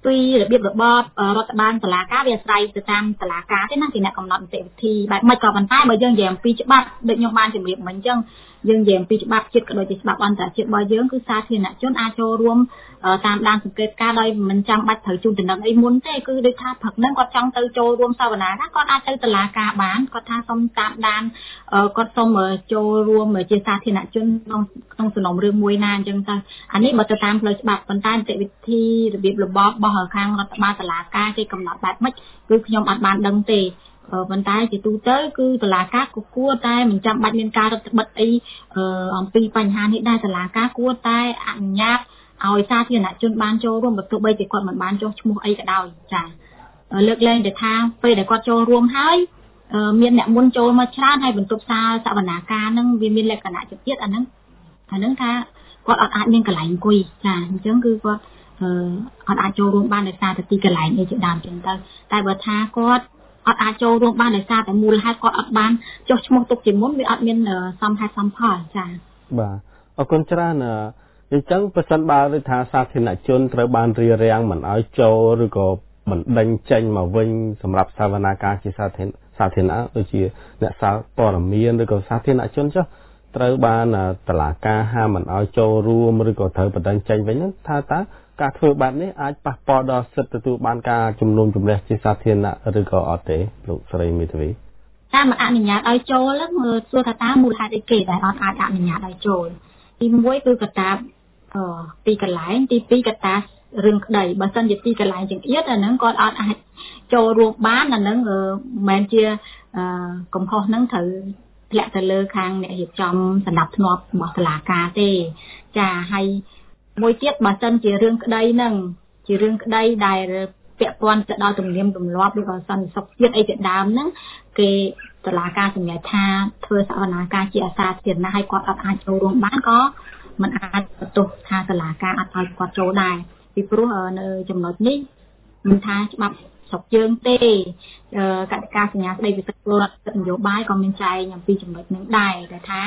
ពីរបៀបរបបរដ្ឋបាលតុលាការវាអាស្រ័យទៅតាមតុលាការទេណាគេអ្នកកំណត់នីតិវិធីបែបមិនក៏ប៉ុន្តែបើយើងនិយាយអំពីច្បាប់ដូចខ្ញុំបានជម្រាបមិញអញ្ចឹងយើងនិយាយអំពីច្បាប់ជាតិក៏ដូចជាច្បាប់អន្តរជាតិរបស់យើងគឺសាធារណជនអាចចូលរួមតាមដានសង្កេតការដោយមិនចាំបាច់ត្រូវជូនដំណឹងអីមុនទេគឺដូចថាព្រឹកហ្នឹងគាត់ចង់ទៅចូលរួមសវនាការគាត់អាចទៅតុលាការបានគាត់ថាសុំតាមដានគាត់សុំចូលរួមជាសាធារណជនក្នុងសំណុំរឿងមួយណាអញ្ចឹងទៅអានេះបើទៅតាមផ្លូវច្បាប់ប៉ុន្តែនីតិវិធីរបៀបរបបរបស់ខាងរដ្ឋបាលតុលាការគេកំណត់បែបម៉េចគឺខ្ញុំអត់បានដឹងទេប៉ុន្តែជាទូទៅគឺតុលាការក៏គួរតែមិនចាំបាច់មានការរឹតបន្តឹងអីអំពីបញ្ហានេះដែរតុលាការគួរតែអនុញ្ញាតឲ្យសាធារណជនបានចូលរួមបើទោះបីជាគាត់មិនបានចុះឈ្មោះអីក៏ដោយចាលើកលែងតែថាពេលដែលគាត់ចូលរួមហើយមានអ្នកមុនចូលមកច្រើនហើយបន្ទប់សាលសវនាការហ្នឹងវាមានលក្ខណៈជាតិអាហ្នឹងថាគាត់អត់អាចមានកន្លែងអង្គុយចាអញ្ចឹងគឺគាត់អត់អាចចូលរួមបានដោយសារតែទីកន្លែងនេះជាដើមចឹងទៅតែបើថាគាត់អត់អាចចូលរួមបានដោយសារតែមូលហេតុគាត់អត់បានចុះឈ្មោះទុកជាមុនវាអត់មានសមហេតុសមផលចាបាទអរគុណច្រើនអញ្ចឹងប្រសិនបើដូចថាសាធារណជនត្រូវបានរារាំងមិនឲ្យចូលឬក៏បណ្ដេញចេញមកវិញសម្រាប់សវនាការជាសាធារណៈដូចជាអ្នកសារព័ត៌មានឬក៏សាធារណជនចុះត្រូវបានតុលាការហាមមិនឲ្យចូលរួមឬក៏ត្រូវបណ្ដេញចេញវិញហ្នឹងថាតើការធ្វើបែបនេះអាចប៉ះពាល់ដល់សិទ្ធិទទួលបានការជំនុំជម្រះជាសាធារណៈឬក៏អត់ទេលោកស្រីមេធាវីតាមអនុញ្ញាតឲ្យចូលហ្នឹងមើលសួរថាតើមូលហេតុអីគេដែលអត់អាចអនុញ្ញាតឲ្យចូលទី1គឺកត្តាទីកន្លែងទី2កត្តារឿងក្តីបើសិនជាទីកន្លែងចង្អៀតអាហ្នឹងគាត់អត់អាចចូលរួមបានអាហ្នឹងមិនមែនជាកំហុសហ្នឹងត្រូវធ្លាក់ទៅលើខាងអ្នករៀបចំសម្ដាប់ធ្នាប់របស់តុលាការទេចាហើយមួយទៀតបើសិនជារឿងក្តីហ្នឹងជារឿងក្តីដែលពាក់ព័ន្ធទៅដល់ទំនៀមទម្លាប់ឬក៏សន្តិសុខជាតិអីជាដើមហ្នឹងគេតុលាការសម្រេចថាធ្វើសវនាការជាអាសាធារណៈហើយគាត់អត់អាចចូលរួមបានក៏មិនអាចបន្ទោសថាតុលាការអត់ឲ្យគាត់ចូលដែរពីព្រោះនៅចំណុចនេះមិនថាច្បាប់ស្រុកយើងទេកតិកាសញ្ញាស្តីពីសិទ្ធិពលរដ្ឋនយោបាយក៏មានចែងអំពីចំណុចនេះដែរដែលថា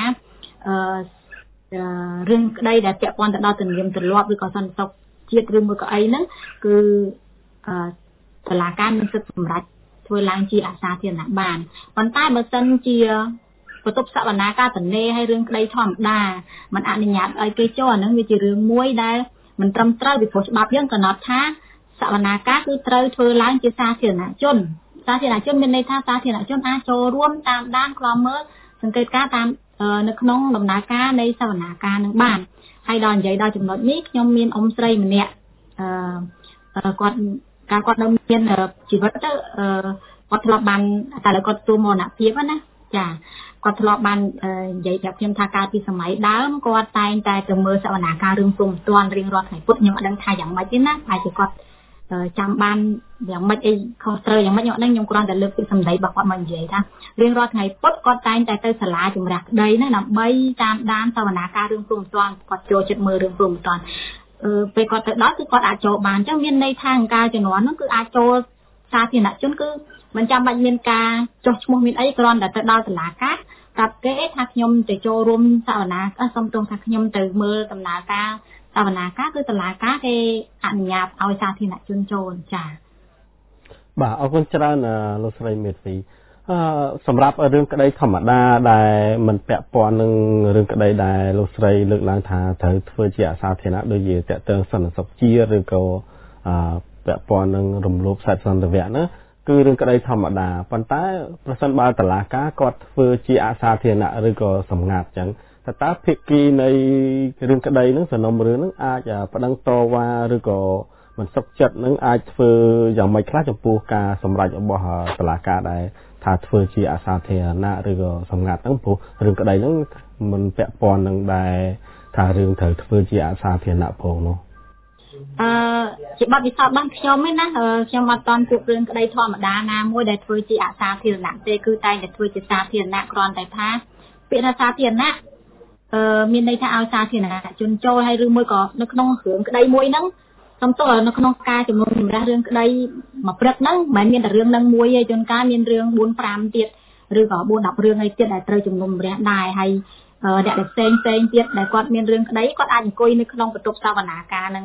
រឿងក្តីដែលពាក់ព័ន្ធទៅដល់ទំនៀមទម្លាប់ឬក៏សន្តិសុខជាតិឬមួយក៏អីហ្នឹងគឺតុលាការមានសិទ្ធិសម្រេចធ្វើឡើងជាអាសាធារណៈបានប៉ុន្តែបើសិនជាបន្ទប់សវនាការទនេឲ្យរឿងក្តីធម្មតាมันអនុញ្ញាតឲ្យគេចូលអាហ្នឹងវាជារឿងមួយដែលមិនត្រឹមត្រូវពីព្រោះច្បាប់យើងកំណត់ថាសវនាការគឺត្រូវធ្វើឡើងជាសាធារណជនមានន័យថាសាធារណជនអាចចូលរួមតាមដានឃ្លាំមើលសង្កេតការតាមនៅក្នុងដំណើរការនៃសវនាការនឹងបានហើយដល់និយាយដល់ចំណុចនេះខ្ញុំមានអ៊ំស្រីម្នាក់គាត់នៅមានជីវិតទៅគាត់ធ្លាប់បានតែលើគាត់ទទួលមរណភាពណាចាគាត់ធ្លាប់បាននិយាយប្រាប់ខ្ញុំថាកាលពីសម័យដើមគាត់តែងតែទៅមើលសវនាការរឿងព្រំទាន់រៀងរាល់ថ្ងៃពុធខ្ញុំអត់ដឹងថាយ៉ាងម៉េចទេណាហើយគាត់ចាំបានយ៉ាងម៉េចអីខុសត្រូវយ៉ាងម៉េចខ្ញុំគ្រាន់តែលើកពីសម្ដីរបស់គាត់មកនិយាយថារៀងរាល់ថ្ងៃពុធគាត់តែងតែទៅសាលាជំរះក្តីណាដើម្បីតាមដានសវនាការរឿងព្រំទាន់គាត់ចូលចិត្តមើលរឿងព្រំទាន់ពេលគាត់ទៅដល់គឺគាត់អាចចូលបានអញ្ចឹងមានន័យថាកាលជំនាន់នោះគឺអាចចូលសាធារណជនគឺមិនចាំបាច់មានការចុះឈ្មោះមានអីគ្រាន់តែទៅដល់តុលាការប្រាប់គេថាខ្ញុំទៅចូលរួមសវនាសុំទោសថាខ្ញុំទៅមើលដំណើរការសវនាការគឺតុលាការគេអនុញ្ញាតឲ្យសាធារណជនចូលចា៎បាទអរគុណច្រើនលោកស្រីមេធាវីសម្រាប់រឿងក្តីធម្មតាដែលមិនពាក់ព័ន្ធនឹងរឿងក្តីដែលលោកស្រីលើកឡើងថាត្រូវធ្វើជាអាសាធារណៈដូចជាតេតើសន្តិសុខជាតិឬក៏ពាក់ព័ន្ធនឹងរំលោភសិទ្ធិសន្តិវៈណាគឺរឿងក្តីធម្មតាប៉ុន្តែប្រសិនបើតុលាការគាត់ធ្វើជាអាសាធារណៈឬក៏សម្ងាត់ចឹងតើភាគីនៃរឿងក្តីហ្នឹងសំណុំរឿងហ្នឹងអាចប្តឹងតវ៉ាឬក៏មិនសុខចិត្តនឹងអាចធ្វើយ៉ាងម៉េចខ្លះចំពោះការសម្រេចរបស់តុលាការដែលថាធ្វើជាអាសាធារណៈឬក៏សម្ងាត់ហ្នឹងព្រោះរឿងក្តីហ្នឹងមិនពាក់ព័ន្ធនឹងដែលថារឿងត្រូវធ្វើជាអាសាធារណៈផងនោះជាបទពិសោធន៍របស់ខ្ញុំឯណាខ្ញុំអត់តន់ជួបរឿងក្តីធម្មតាណាមួយដែលធ្វើជាអាសាធារណៈទេគឺតែតែធ្វើជាសាធារណៈគ្រាន់តែថាពាក្យថាសាធារណៈមានន័យថាឲ្យសាធារណជនចូលហើយឬមួយក៏នៅក្នុងរឿងក្តីមួយហ្នឹងសំទោសនៅក្នុងការជំនុំជម្រះរឿងក្តីមួយព្រឹកហ្នឹងមិនមែនមានតែរឿងហ្នឹងមួយទេជួនកាលមានរឿង 4-5 ទៀតឬក៏ 4-10 រឿងអីទៀតដែលត្រូវជំនុំជម្រះដែរហើយអ្នកដែលផ្សេងទៀតដែលគាត់មានរឿងក្តីគាត់អាចអង្គុយនៅក្នុងបន្ទប់សវនាការហ្នឹង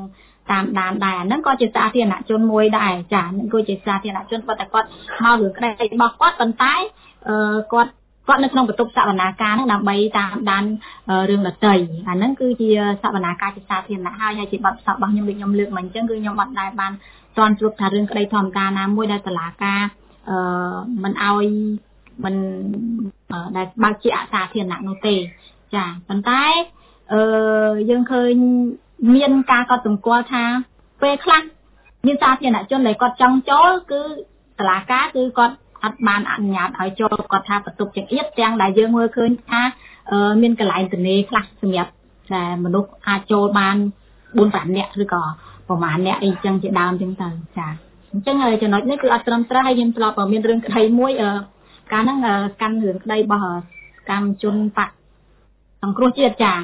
តាមដានដែរហ្នឹងក៏ជាសាធារណជនមួយដែរចាហ្នឹងគឺជាសាធារណជនគាត់តែគាត់មករឿងក្តីរបស់គាត់ប៉ុន្តែគាត់នៅក្នុងបន្ទប់សវនាការហ្នឹងដើម្បីតាមដានរឿងដតីអាហ្នឹងគឺជាសវនាការជាសាធារណៈហើយជាបទពិសោធន៍របស់ខ្ញុំដូចខ្ញុំលើកមកអញ្ចឹងគឺខ្ញុំអត់ដែរបានទាន់ជួបថារឿងក្តីធម្មតាណាមួយដែលតុលាការមិនឲ្យមិនដែលបើកជាអសាធារណៈនោះទេចាប៉ុន្តែយើងឃើញមានការកត់សម្គាល់ថាពេលខ្លះមានសាធារណជនដែលគាត់ចង់ចូលគឺតុលាការគឺគាត់អត់បានអនុញ្ញាតឲ្យចូលគាត់ថាបន្ទប់ចង្អៀតទាំងដែលយើងមើលឃើញថាមានកន្លែងទនេខ្លះសម្រាប់តែមនុស្សអាចចូលបាន 4-5 នាក់ឬក៏ប្រហែលអ្នកអីចឹងជាដើមចឹងទៅចាអញ្ចឹងចំណុចនេះគឺអត់ត្រឹមត្រូវហើយខ្ញុំធ្លាប់មានរឿងក្តីមួយកាលហ្នឹងកាន់រឿងក្តីរបស់កម្មជនបកសង្គ្រោះជាតិចា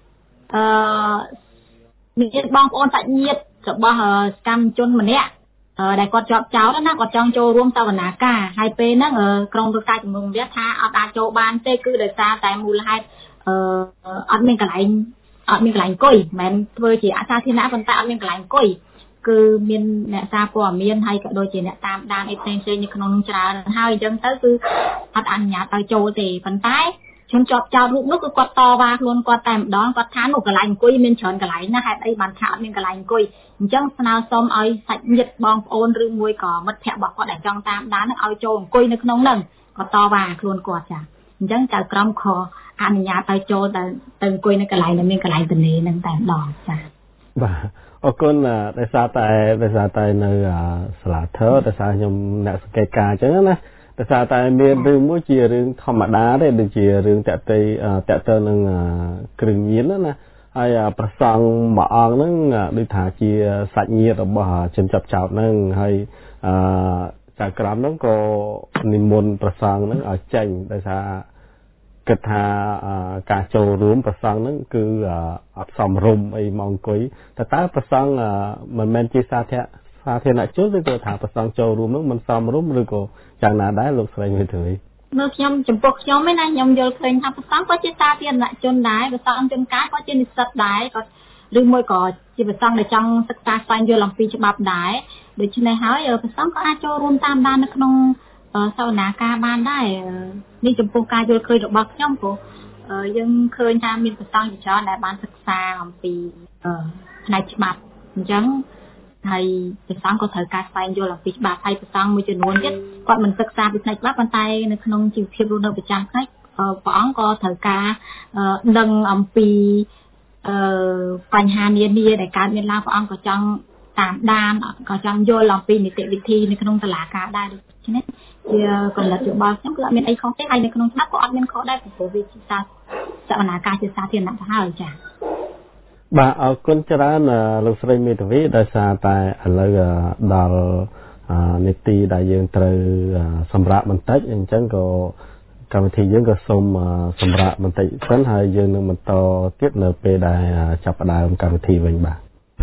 មានបងប្អូនសាច់ញាតិរបស់កម្មជនម្នាក់ដែលគាត់ជាប់ចោតណាគាត់ចង់ចូលរួមសវនាការហើយពេលហ្នឹងក្រុមប្រឹក្សាជំនុំជម្រះថាអត់អាចចូលបានទេគឺដោយសារតែមូលហេតុអត់មានកន្លែងអង្គុយមិនមែនធ្វើជាអសាធារណៈប៉ុន្តែអត់មានកន្លែងអង្គុយគឺមានអ្នកសារព័ត៌មានហើយក៏ដូចជាអ្នកតាមដានអីផ្សេងៗនៅក្នុងច្រើនហើយអញ្ចឹងទៅគឺអត់អនុញ្ញាតឲ្យចូលទេប៉ុន្តែជនជាប់ចោតរូបនោះគឺគាត់តវ៉ាខ្លួនគាត់តែម្ដងគាត់ថានោះកន្លែងអង្គុយមានច្រើនកន្លែងណាហេតុអីបានថាអត់មានកន្លែងអង្គុយអញ្ចឹងស្នើសុំឲ្យសាច់ញាតិបងប្អូនឬមួយក៏មិត្តភ័ក្តិរបស់គាត់ដែលចង់តាមដាននឹងឲ្យចូលអង្គុយនៅក្នុងហ្នឹងគាត់តវ៉ាខ្លួនគាត់ចាអញ្ចឹងចៅក្រមខអនុញ្ញាតឲ្យចូលទៅអង្គុយនៅកន្លែងដែលមានកន្លែងទនេហ្នឹងតែម្ដងចាបាទអរគុណដោយសារតែនៅសាលាធរដោយសារខ្ញុំអ្នកសង្កេតការណ៍អញ្ចឹងណាដោយសារតែមានរឿងមួយជារឿងធម្មតាទេដូចជារឿងតាក់ទងនឹងគ្រឿងញៀនណាហើយប្រសង់មួយអង្គហ្នឹងដូចថាជាសាច់ញាតិរបស់ជនជាប់ចោតហ្នឹងហើយចៅក្រមហ្នឹងក៏និមន្តប្រសង់ហ្នឹងឲ្យចេញដោយសារគិតថាការចូលរួមប្រសង់ហ្នឹងគឺអត់សមរម្យអីមកអង្គុយតែតើប្រសង់មិនមែនជាសាធារណជនឬក៏ថាប្រសង់ចូលរួមហ្នឹងមិនសមរម្យឬក៏យ៉ាងណាដែរលោកស្រីមេធាវីមើលខ្ញុំចំពោះខ្ញុំឯណាខ្ញុំយល់ឃើញថាប្រសង់ក៏ជាសាធារណជនដែរប្រសង់ជនកាយក៏ជានិស្សិតដែរក៏ឬមួយក៏ជាប្រសង់ដែលចង់សិក្សាស្វែងយល់អំពីច្បាប់ដែរដូច្នេះហើយប្រសង់ក៏អាចចូលរួមតាមដាននៅក្នុងសវនាការបានដែរនេះចំពោះការយល់ឃើញរបស់ខ្ញុំព្រោះយើងឃើញថាមានប្រសង់ជាច្រើនដែលបានសិក្សាអំពីផ្នែកច្បាប់អញ្ចឹងហើយប្រសង់ក៏ត្រូវការស្វែងយល់អំពីច្បាប់ហើយប្រសង់មួយចំនួនទៀតគាត់មិនសិក្សាពីផ្នែកច្បាប់ប៉ុន្តែនៅក្នុងជីវភាពរស់នៅប្រចាំថ្ងៃព្រះអង្គក៏ត្រូវការដឹងអំពីបញ្ហានានាដែលកើតមានឡើងព្រះអង្គក៏ចង់តាមដានក៏ចង់យល់អំពីនីតិវិធីនៅក្នុងតុលាការដែរដូច្នេះជាកម្រិតយោបល់ខ្ញុំគឺអត់មានអីខុសទេហើយនៅក្នុងច្បាប់ក៏អត់មានខុសដែរព្រោះវាជាសវនាការជាសាធារណៈទៅហើយចា៎បាទអរគុណច្រើនលោកស្រីមេធាវីដោយសារតែឥឡូវដល់នីតិដែលយើងត្រូវសម្រាប់បន្តិចអញ្ចឹងក៏កម្មវិធីយើងក៏សូមសម្រាប់បន្តិចសិនហើយយើងនឹងបន្តទៀតនៅពេលដែលចាប់ផ្ដើមកម្មវិធីវិញបាទ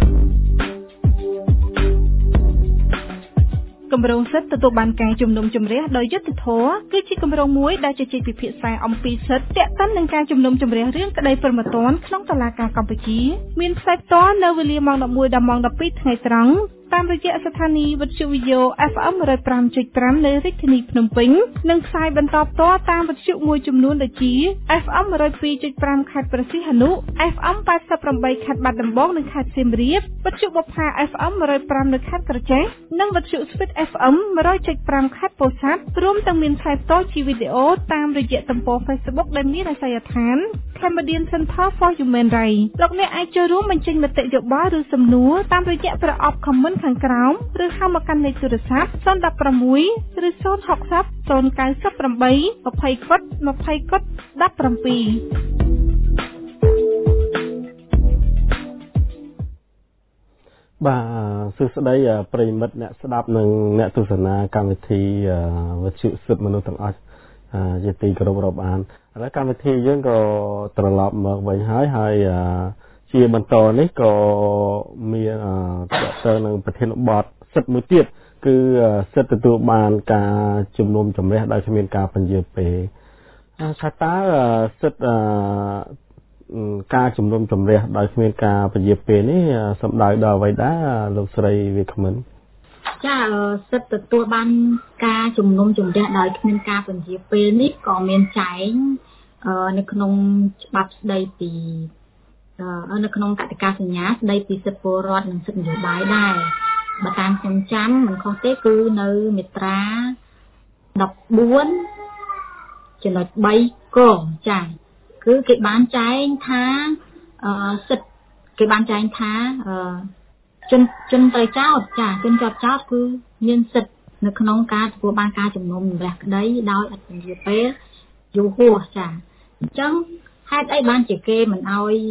គម្រោងសិទ្ធិទទួលបានការជំនុំជម្រះដោយយុត្តិធម៌គឺជាគម្រោងមួយដែលជជែកពិភាក្សាអំពីសិទ្ធិទាក់ទិននឹងការជំនុំជម្រះរឿងក្តីព្រហ្មទណ្ឌក្នុងតុលាការកម្ពុជាមានផ្សាយផ្ទាល់នៅវេលាម៉ោង 11 ដល់ម៉ោង 12 ថ្ងៃត្រង់តាមរយៈស្ថានីយ៍វិទ្យុវីដេអូ FM 105.5 នៅរាជធានីភ្នំពេញនិងផ្សាយបន្តផ្ទាល់តាមវិទ្យុមួយចំនួនដូចជា FM 102.5 ខេត្តព្រះសីហនុ FM 88 ខេត្តបាត់ដំបងនិងខេត្តសៀមរាបវិទ្យុបុប្ផា FM 105 នៅខេត្តក្រចេះនិងវិទ្យុ Switch FM 100.5 ខេត្តពោធិ៍សាត់រួមទាំងមានផ្សាយផ្ទាល់ជាវីដេអូតាមរយៈទំព័រ Facebook ដែលមានអាសយដ្ឋាន Cambodian Center for Human Rights លោកអ្នកអាចចូលរួមបញ្ចេញមតិយោបល់ឬសំណួរតាមរយៈប្រអប់ comment ខាងក្រោមឬហៅមកកាន់លេខទូរស័ព្ទ016ឬ060 098 បាទសួស្តីប្រិយមិត្តអ្នកស្ដាប់និងអ្នកទស្សនាកម្មវិធីវិទ្យុសិទ្ធិមនុស្សទាំងអស់ជាទីគោរពរាប់អានឥឡូវកម្មវិធីយើងក៏ត្រឡប់មកវិញហើយជាបន្តនេះក៏មានទៅនឹងប្រធានបទសិទ្ធិមួយទៀតគឺសិទ្ធិទទួលបានការជំនុំជម្រះដោយគ្មានការពន្យាពេលថាតើសិទ្ធិការជំនុំជម្រះដោយគ្មានការពជាពេលនេះសំដៅដល់អ្វីដែរលោកស្រីវាគ្មិនចាសិទ្ធិទទួលបានការជំនុំជម្រះដោយគ្មានការពជាពេលនេះក៏មានចែងនៅក្នុងច្បាប់ស្ដីពីនៅក្នុងកតិកាសញ្ញាស្ដីពីសិទ្ធិពលរដ្ឋនិងសិទ្ធិនយោបាយដែរបើតាមខ្ញុំចាំមិនខុសទេគឺនៅមាត្រា14ចំណុច3កចាគឺគេបានចែងថាសិទ្ធិគេបានចែងថាជនត្រូវចោទចាជនជាប់ចោទគឺមានសិទ្ធិនៅក្នុងការទទួលបានការជំនុំជម្រះក្តីដោយអត់ពន្យាពេលយូរហួសចាអញ្ចឹងហេតុអីបានជាគេមិនអោយ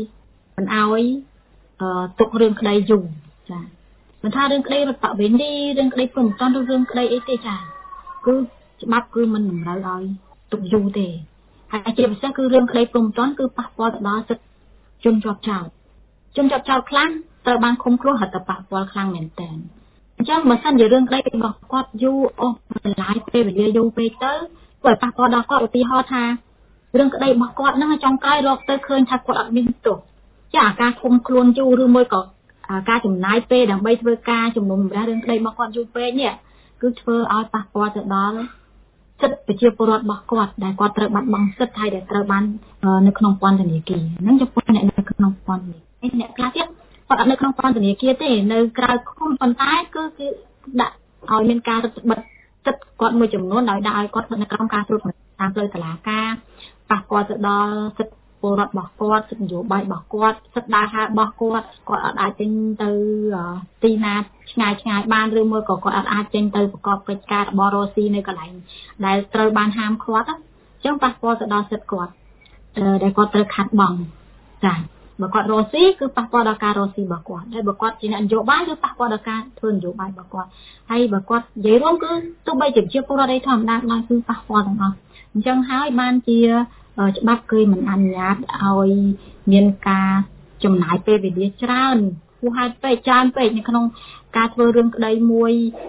ទុករឿងក្តីយូរចាមិនថារឿងក្តីរដ្ឋបវេនីរឿងក្តីព្រំប្រទានឬរឿងក្តីអីទេចាគឺច្បាប់គឺមិនតម្រូវឲ្យទុកយូរទេហើយជាពិសេសគឺរឿងក្តីព្រំប្រទានគឺប៉ះពាល់ទៅដល់សិទ្ធិជនជាប់ចោទខ្លះត្រូវបានឃុំខ្លួនហិតតែប៉ះពាល់ខ្លាំងមែនតើអញ្ចឹងបើសិនជារឿងក្តីរបស់គាត់យូរអស់បន្លាយពេលវេលាយូរពេកទៅគាត់ប៉ះពាល់ដល់គាត់ឧទាហរណ៍ថារឿងក្តីរបស់គាត់ហ្នឹងចុងក្រោយរកទៅឃើញថាគាត់អត់មានទោសចាការឃុំខ្លួនយូរឬមួយក៏ការចំណាយពេលដើម្បីធ្វើការជំនុំជម្រះរឿងក្តីរបស់គាត់យូរពេកនេះគឺធ្វើឲ្យប៉ះពាល់ទៅដល់សិទ្ធិប្រជាពលរដ្ឋរបស់គាត់ដែលគាត់ត្រូវបាត់បង់សិទ្ធិហើយដែលត្រូវបាននៅក្នុងពន្ធនាគារហ្នឹងចំពោះអ្នកនៅក្នុងពន្ធនាគារអ្នកខ្លះទៀតគាត់អត់នៅក្នុងពន្ធនាគារទេនៅក្រៅឃុំប៉ុន្តែគឺដាក់ឲ្យមានការរឹតបន្តឹងសិទ្ធិគាត់មួយចំនួនដោយដាក់ឲ្យគាត់នៅក្នុងការត្រួតពិនិត្យតាមផ្លូវតុលាការប៉ះពាល់ទៅដល់សិទ្ធិពលរដ្ឋរបស់គាត់សិទ្ធិនយោបាយរបស់គាត់សិទ្ធិដើរហើររបស់គាត់អត់អាចចេញទៅទីណាឆ្ងាយបានឬមួយក៏គាត់អាចចេញទៅប្រកបកិច្ចការរបស់រស់ស៊ីនៅកន្លែងដែលត្រូវបានហាមឃាត់អញ្ចឹងប៉ះពាល់ទៅដល់សិទ្ធិគាត់ដែលគាត់ត្រូវខាត់បង់ចាបើគាត់រស់ស៊ីគឺប៉ះពាល់ដល់ការរស់ស៊ីរបស់គាត់ហើយបើគាត់ជាអ្នកនយោបាយគឺប៉ះពាល់ដល់ការធ្វើនយោបាយរបស់គាត់ហើយបើគាត់និយាយរួមគឺទោះបីជាពលរដ្ឋឯធម្មតាដែរគឺប៉ះពាល់ទាំងអស់អញ្ចឹងហើយបានជាច្បាប់គឺមិនអនុញ្ញាតឲ្យមានការចំណាយពេលវេលាច្រើនហួសហេតុពេកច្រើនពេកនៅក្នុងការធ្វើរឿងក្តីមួយ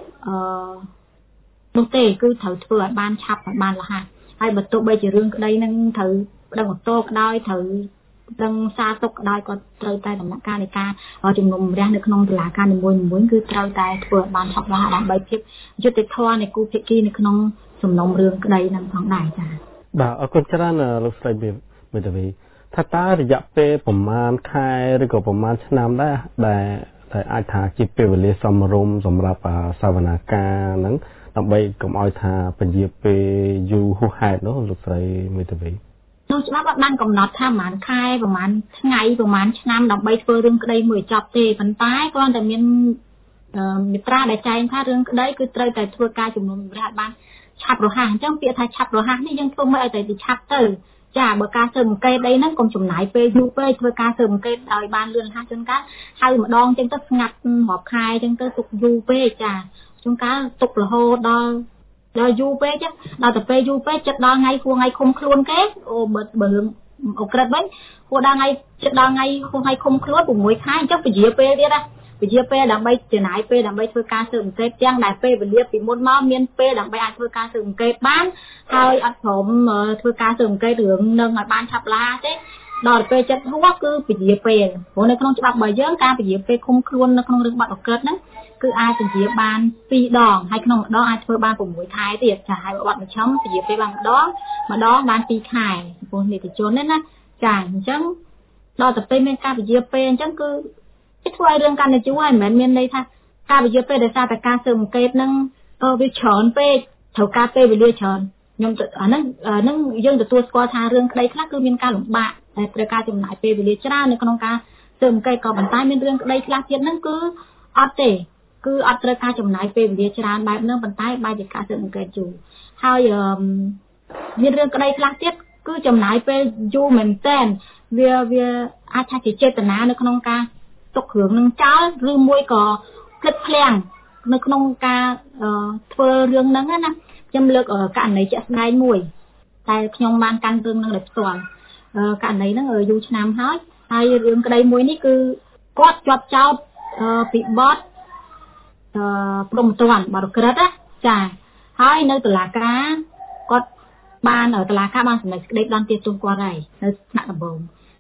នោះទេគឺត្រូវធ្វើឲ្យបានឆាប់ឲ្យបានរហ័សហើយបើទោះបីជារឿងក្តីនឹងត្រូវប្តឹងឧទ្ធរក៏ដោយត្រូវដឹងសារទុកក៏ដោយក៏ត្រូវតែដំណាក់កាលនៃការជំនុំជម្រះនៅក្នុងតុលាការនីមួយៗគឺត្រូវតែធ្វើឲ្យបានឆាប់រហ័សដើម្បីភាពយុត្តិធម៌នៃគូភាគីនៅក្នុងសំណុំរឿងក្តីនឹងផងដែរចា៎បាទអរគុណច្រើនលោកស្រីមេធាវីថាតើរយៈពេលប្រមាណខែឬក៏ប្រមាណឆ្នាំដែរដែលអាចថាជាពេលវេលាសមរម្យសម្រាប់សវនាការហ្នឹងដើម្បីកុំឲ្យថាពជាពេលយូរហួសហេតុនោះលោកស្រីមេធាវីនោះច្បាប់អត់បានកំណត់ថាប្រហែលខែប្រហែលថ្ងៃប្រហែលឆ្នាំដើម្បីធ្វើរឿងក្តីមួយចប់ទេប៉ុន្តែគ្រាន់តែមានមាត្រាដែលចែងថារឿងក្តីគឺត្រូវតែធ្វើការជំនុំជម្រះបានឆាប់រហ័សអញ្ចឹងពាក្យថាឆាប់រហ័សនេះយើងធ្វើមិនឲ្យតែឆាប់ទៅចាបើការស៊ើបអង្កេតអីហ្នឹងកុំចំណាយពេលយូរពេកធ្វើការស៊ើបអង្កេតឲ្យបានលឿនរហ័សជួនកាលហៅម្ដងអញ្ចឹងទៅស្ងាត់រាប់ខែអញ្ចឹងទៅទុកយូរពេកចាជួនកាលទុករហូតដល់យូរពេកដល់ទៅពេលយូរពេកចិត្តដល់ថ្ងៃឃុំខ្លួនគេអូបើរឿងអូក្រិតវិញហួរដល់ថ្ងៃចិត្តដល់ថ្ងៃឃុំខ្លួន6ខែអញ្ចឹងពជាពេលទៀតណាពជាពេលដើម្បីចំណាយពេលដើម្បីធ្វើការស៊ើបអង្កេតទាំងដែលពេលវេលាពីមុនមកមានពេលដើម្បីអាចធ្វើការស៊ើបអង្កេតបានហើយអត់ព្រមធ្វើការស៊ើបអង្កេតរឿងនឹងឲ្យបានឆាប់រហ័សទេដល់ពេលចិត្តហួរគឺពជាពេលព្រោះនៅក្នុងច្បាប់របស់យើងការពជាពេលឃុំខ្លួននៅក្នុងរឿងបាត់អូក្រិតហ្នឹងគឺអាចពជាបាន2ដងហើយក្នុងម្ដងអាចធ្វើបាន6ខែទៀតចាហើយបាត់មជ្ឈមពជាពេលបានម្ដងបាន2ខែចំពោះនីតិជនណាចាអញ្ចឹងដល់ទៅពេលមានការពជាពេលអញ្ចឹងគឺធ្វើឲ្យរឿងកាន់តែយូរហើយមិនមែនមានន័យថាការពជាពេលដោយសារតែការស៊ើបអង្កេតហ្នឹងវាច្រើនពេកត្រូវការពេលវេលាច្រើនខ្ញុំអាហ្នឹងយើងទទួលស្គាល់ថារឿងក្តីខ្លះគឺមានការលំបាកតែត្រូវការចំណាយពេលវេលាច្រើននៅក្នុងការស៊ើបអង្កេតក៏ប៉ុន្តែមានរឿងក្តីខ្លះទៀតហ្នឹងគឺអត់ទេគឺអត់ត្រូវការចំណាយពេលវេលាច្រើនបែបហ្នឹងប៉ុន្តែបែរជាការស៊ើបអង្កេតយូរហើយមានរឿងក្តីខ្លះទៀតគឺចំណាយពេលយូរមែនតើវាអាចថាជាចេតនានៅក្នុងការទុកគ្រឿងនឹងចោលឬមួយក៏ភ្លេចភ្លាំងនៅក្នុងការធ្វើរឿងហ្នឹងណាខ្ញុំលើកករណីជាក់ស្ដែងមួយតែខ្ញុំបានកាន់រឿងហ្នឹងដោយផ្ទាល់ករណីហ្នឹងយូរឆ្នាំហើយរឿងក្តីមួយនេះគឺគាត់ជាប់ចោទពីបទព្រំប្រទានបទក្រិតណាចាហើយនៅតុលាការគាត់បានតុលាការបានសម្រេចសេចក្តីផ្តន្ទាទោសគាត់ហើយនៅថ្នាក់ដំបូង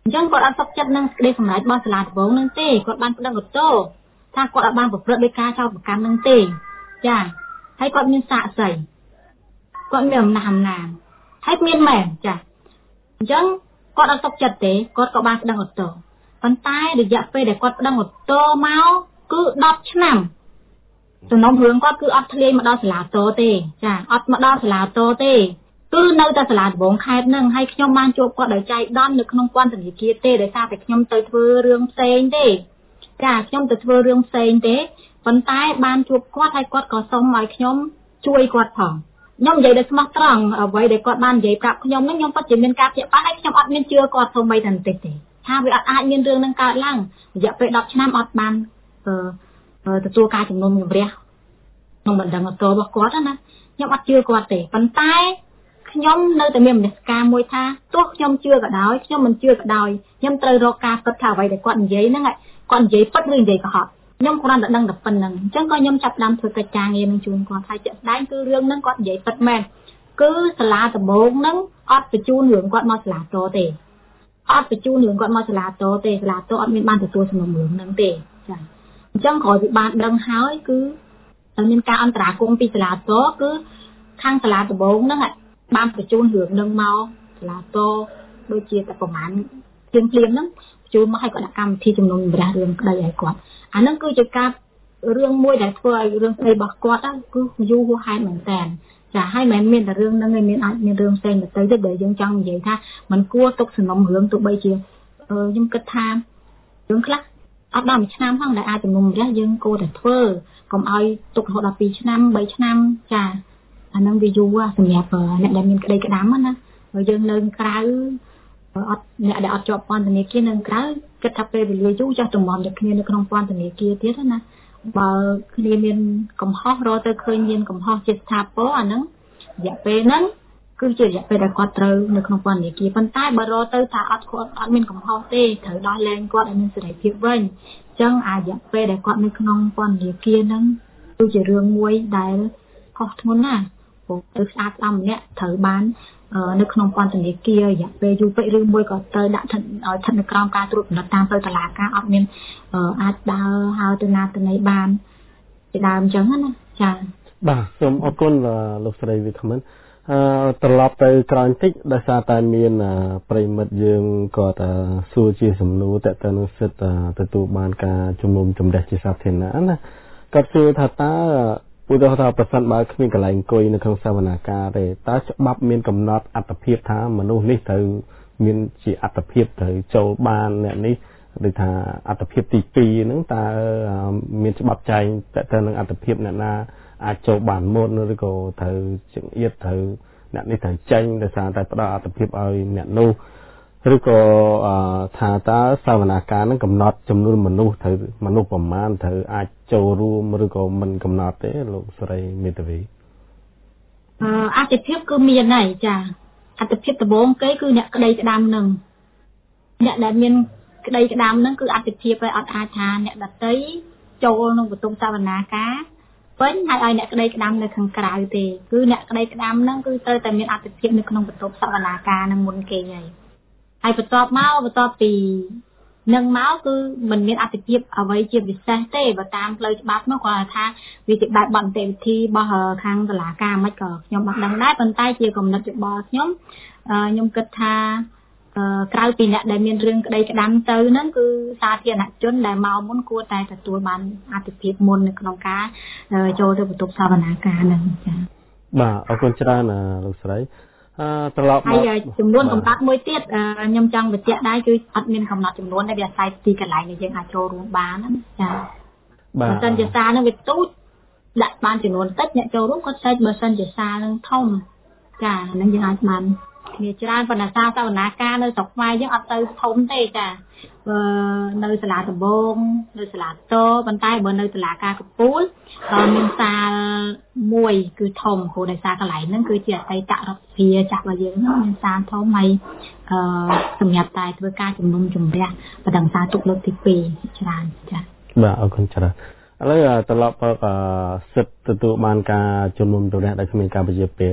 អញ្ចឹងគាត់អត់សុខចិត្តនឹងក្តីសម្រេចរបស់សាលាដំបងនឹងទេគាត់បានប្តឹងឧទ្ធរណ៍ថាគាត់អត់បានប្រព្រឹត្តដោយការចោទប្រកាន់នឹងទេចាហើយគាត់មានសាក្សីគាត់មានអំណាចហើយមានមែនចាអញ្ចឹងគាត់អត់សុខចិត្តទេគាត់ក៏បានប្តឹងឧទ្ធរណ៍ប៉ុន្តែរយៈពេលដែលគាត់ប្តឹងឧទ្ធរណ៍មកគឺ10ឆ្នាំសំណុំរឿងគាត់គឺអត់ធ្លាយមកដល់សាលាតទេចាអត់មកដល់សាលាតទេគឺនៅតែសាលាដំបងខេត្តហ្នឹងហើយខ្ញុំបានជួបគាត់ដោយចៃដន្យនៅក្នុងពន្ធនាគារទេដោយសារតែខ្ញុំទៅធ្វើរឿងផ្សេងទេចាខ្ញុំទៅធ្វើរឿងផ្សេងទេប៉ុន្តែបានជួបគាត់ហើយគាត់ក៏សុំឲ្យខ្ញុំជួយគាត់ផងខ្ញុំនិយាយដោយស្មោះត្រង់អ្វីដែលគាត់បាននិយាយប្រាប់ខ្ញុំហ្នឹងខ្ញុំពិតជាមានការព្យាបាលហើយខ្ញុំអត់មានជឿគាត់សូម្បីតែបន្តិចទេថាវាអត់អាចមានរឿងហ្នឹងកើតឡើងរយៈពេល10ឆ្នាំអត់បានទទួលការជំនុំជម្រះក្នុងបណ្ដឹងឧទ្ធរណ៍របស់គាត់ណាខ្ញុំអត់ជឿគាត់ទេប៉ុន្តែខ្ញុំនៅតែមានមនសិការមួយថាទោះខ្ញុំជឿក៏ដោយខ្ញុំមិនជឿក៏ដោយខ្ញុំត្រូវរកការពិតថាអ្វីដែលគាត់និយាយហ្នឹងគាត់និយាយពិតឬនិយាយកុហកខ្ញុំគ្រាន់តែដឹងតែប៉ុណ្្នឹងអញ្ចឹងក៏ខ្ញុំចាប់ផ្ដើមធ្វើកិច្ចការងារនឹងជូនគាត់ហើយជាក់ស្ដែងគឺរឿងហ្នឹងគាត់និយាយពិតមែនគឺសាលាដំបងហ្នឹងអត់បញ្ជូនរឿងគាត់មកសាលាតទេអត់បញ្ជូនរឿងគាត់មកសាលាតទេសាលាតអត់មានបានទទួលសំណុំរឿងហ្នឹងទេចាអញ្ចឹងក្រោយពីបានដឹងហើយគឺមានការអន្តរាគមន៍ពីសាលាតគឺខាងសាលាដំបងហ្នឹងបានបញ្ជូនរឿងនឹងមកសាលាតដូចជាតែប្រហែលភ្លាមហ្នឹងបញ្ជូនមកឲ្យគាត់ដាក់កម្មវិធីជំនុំជម្រះរឿងក្តីឲ្យគាត់អាហ្នឹងគឺជាការរឿងមួយដែលធ្វើឲ្យរឿងក្តីរបស់គាត់គឺយូរហួសហេតុមែនតើចាហើយមិនមានតែរឿងហ្នឹងឯងមានអាចមានរឿងផ្សេងទៅទៀតដែលយើងចង់និយាយថាมันគួរទុកសំណុំរឿងទោះបីជាខ្ញុំគិតថារឿងខ្លះអត់ដល់1ឆ្នាំផងដែលអាចជំនុំជម្រះយើងគួរតែធ្វើកុំឲ្យទុករហូតដល់2ឆ្នាំ3ឆ្នាំចាអាហ្នឹងវាយូរសម្រាប់អ្នកដែលមានក្តីក្តាមណាហើយយើងនៅក្រៅអត់អ្នកដែលអត់ជាប់ពន្ធនាគារនៅក្រៅគិតថាពេលវេលាយូរចាស់ទំមតែគ្នានៅក្នុងពន្ធនាគារទៀតណាបើគ្នាមានកំហុសរកទៅឃើញមានកំហុសជាស្ថាពរអាហ្នឹងរយៈពេលហ្នឹងគឺជារយៈពេលដែលគាត់ត្រូវនៅក្នុងពន្ធនាគារប៉ុន្តែបើរកទៅថាអត់មានកំហុសទេត្រូវដោះលែងគាត់ឲ្យមានសេរីភាពវិញអញ្ចឹងអារយៈពេលដែលគាត់នៅក្នុងពន្ធនាគារហ្នឹងគឺជារឿងមួយដែលខុសធ្ងន់ណាស់ព្រោះទៅស្អាតស្អំម្នាក់ត្រូវបាននៅក្នុងពន្ធនាគាររយៈពេលយូរពេកឬមួយក៏ត្រូវដាក់ឲ្យស្ថិតនៅក្រោមការត្រួតពិនិត្យតាមផ្លូវតុលាការអត់មានអាចដើរហើរទៅណាទៅណីបានជាដើមអញ្ចឹងណាចា៎បាទសូមអរគុណលោកស្រីវិក្កាមិនត្រឡប់ទៅក្រោយបន្តិចដោយសារតែមានប្រិមិត្តយើងក៏សួរជាសំណួរតើតើនឹងសិទ្ធទទួលបានការជំនុំជម្រះជាសាធារណៈណាគាត់សួរថាតើឧទាហរណ៍ថាប្រសិនបើគ្មានកន្លែងអង្គុយនៅក្នុងសវនាការទេតើច្បាប់មានកំណត់អត្តភាពថាមនុស្សនេះត្រូវមានជាអត្តភាពត្រូវចូលបានអ្នកនេះដូចថាអត្តភាពទី2ហ្នឹងតើមានច្បាប់ចែងតើនឹងអត្តភាពអ្នកណាអាចចូលបានមុនឬក៏ត្រូវចង្អៀតត្រូវអ្នកនេះត្រូវចេញដោយសារតែផ្ដល់អត្តភាពឲ្យអ្នកនោះឬក៏ថាតើសវនាការហ្នឹងកំណត់ចំនួនមនុស្សត្រូវមនុស្សប្រមាណត្រូវអាចចូលរួមឬក៏មិនកំណត់ទេលោកស្រីមេធាវីអត្តភាពគឺមានហើយចាអត្តភាពដំបូងគេគឺអ្នកក្តីក្តាមនឹងអ្នកដែលមានក្តីក្តាមនឹងគឺអត្តភាពហើយអត់អាចថាអ្នកដតីចូលក្នុងបន្ទប់សវនាការវិញហើយឲ្យអ្នកក្តីក្តាមនៅខាងក្រៅទេគឺអ្នកក្តីក្តាមនឹងគឺត្រូវតែមានអត្តភាពនៅក្នុងបន្ទប់សវនាការនឹងមុនគេហើយបន្ទាប់ពីនឹងមកគឺមិនមានអត្ថភាពអ្វីជាពិសេសទេបើតាមផ្លូវច្បាប់នោះគាត់ថាវាជាបែបបន្តិវិធីរបស់ខាងតុលាការមិនក៏ខ្ញុំបានដឹងដែរប៉ុន្តែជាគំនិតយោបល់ខ្ញុំគិតថាក្រៅពីអ្នកដែលមានរឿងក្តីក្តាមទៅហ្នឹងគឺសាធារណជនដែលមកមុនគួរតែទទួលបានអត្ថភាពមុននៅក្នុងការចូលទៅបន្ទប់សវនាការហ្នឹងចា៎បាទអរគុណច្រើនលោកស្រីត្រឡប់មកហើយចំនួនកំណត់មួយទៀតខ្ញុំចង់បញ្ជាក់ដែរគឺអត់មានកំណត់ចំនួនទេវាអាស្រ័យទីកន្លែងដែលយើងអាចចូលរួមបានណាចា៎បើសិនជាសារនឹងវាទូចដាក់បានចំនួនតិចអ្នកចូលរួមគាត់សេចបើសិនជាសារនឹងធំចាហ្នឹងយើងអាចបានគ្នាច្រើនប៉ុន្តែសារសវនាការនៅស្រុកខ្មែរយើងអត់ទៅធំទេចានៅសាលាដំបងនៅសាលាតប៉ុន្តែបើនៅតុលាការកំពូលមានសាលមួយគឺធំព្រោះដោយសារកន្លែងហ្នឹងគឺជាអតីតរដ្ឋសភាចាស់របស់យើងហ្នឹងមានសាលធំហើយសម្រាប់តែធ្វើការជំនុំជម្រះបណ្ដឹងសារទុកលើកទី2ច្រើនចា៎បាទអរគុណច្រើនឥឡូវត្រឡប់ទៅសិទ្ធិទទួលបានការជំនុំជម្រះដែលគ្មានការពជាពេល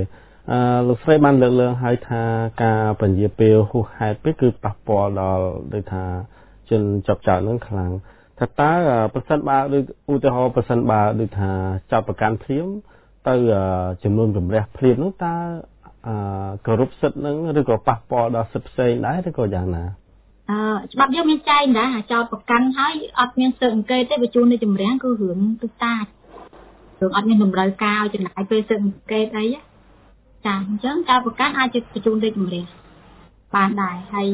លោកស្រីបានលើកឡើងឲ្យថាការពន្យាពេលហួសហេតុពេកគឺប៉ះពាល់ដល់ដូចថាជនជាប់ចោតនឹងខ្លាំងថាតើប្រសិនបើដូចឧទាហរណ៍ប្រសិនបើដូចថាចោតប្រកាន់ភ្លាមទៅចំនួនជំរះភ្លាមនោះតើគោរពសិទ្ធិនឹងឬក៏ប៉ះពាល់ដល់សិទ្ធិផ្សេងដែរឬក៏យ៉ាងណាច្បាប់យើងមានចែងដែរចោតប្រកាន់ហើយអត់មានស៊ើបអង្កេតទេបញ្ជូននៅជំរះគឺរឿងទុតារឿងអត់មានតម្រូវការឲ្យចំណាយពេលស៊ើបអង្កេតអីចាអញ្ចឹងចោតប្រកាន់អាចបញ្ជូនទៅជំរះបានដែរហើយ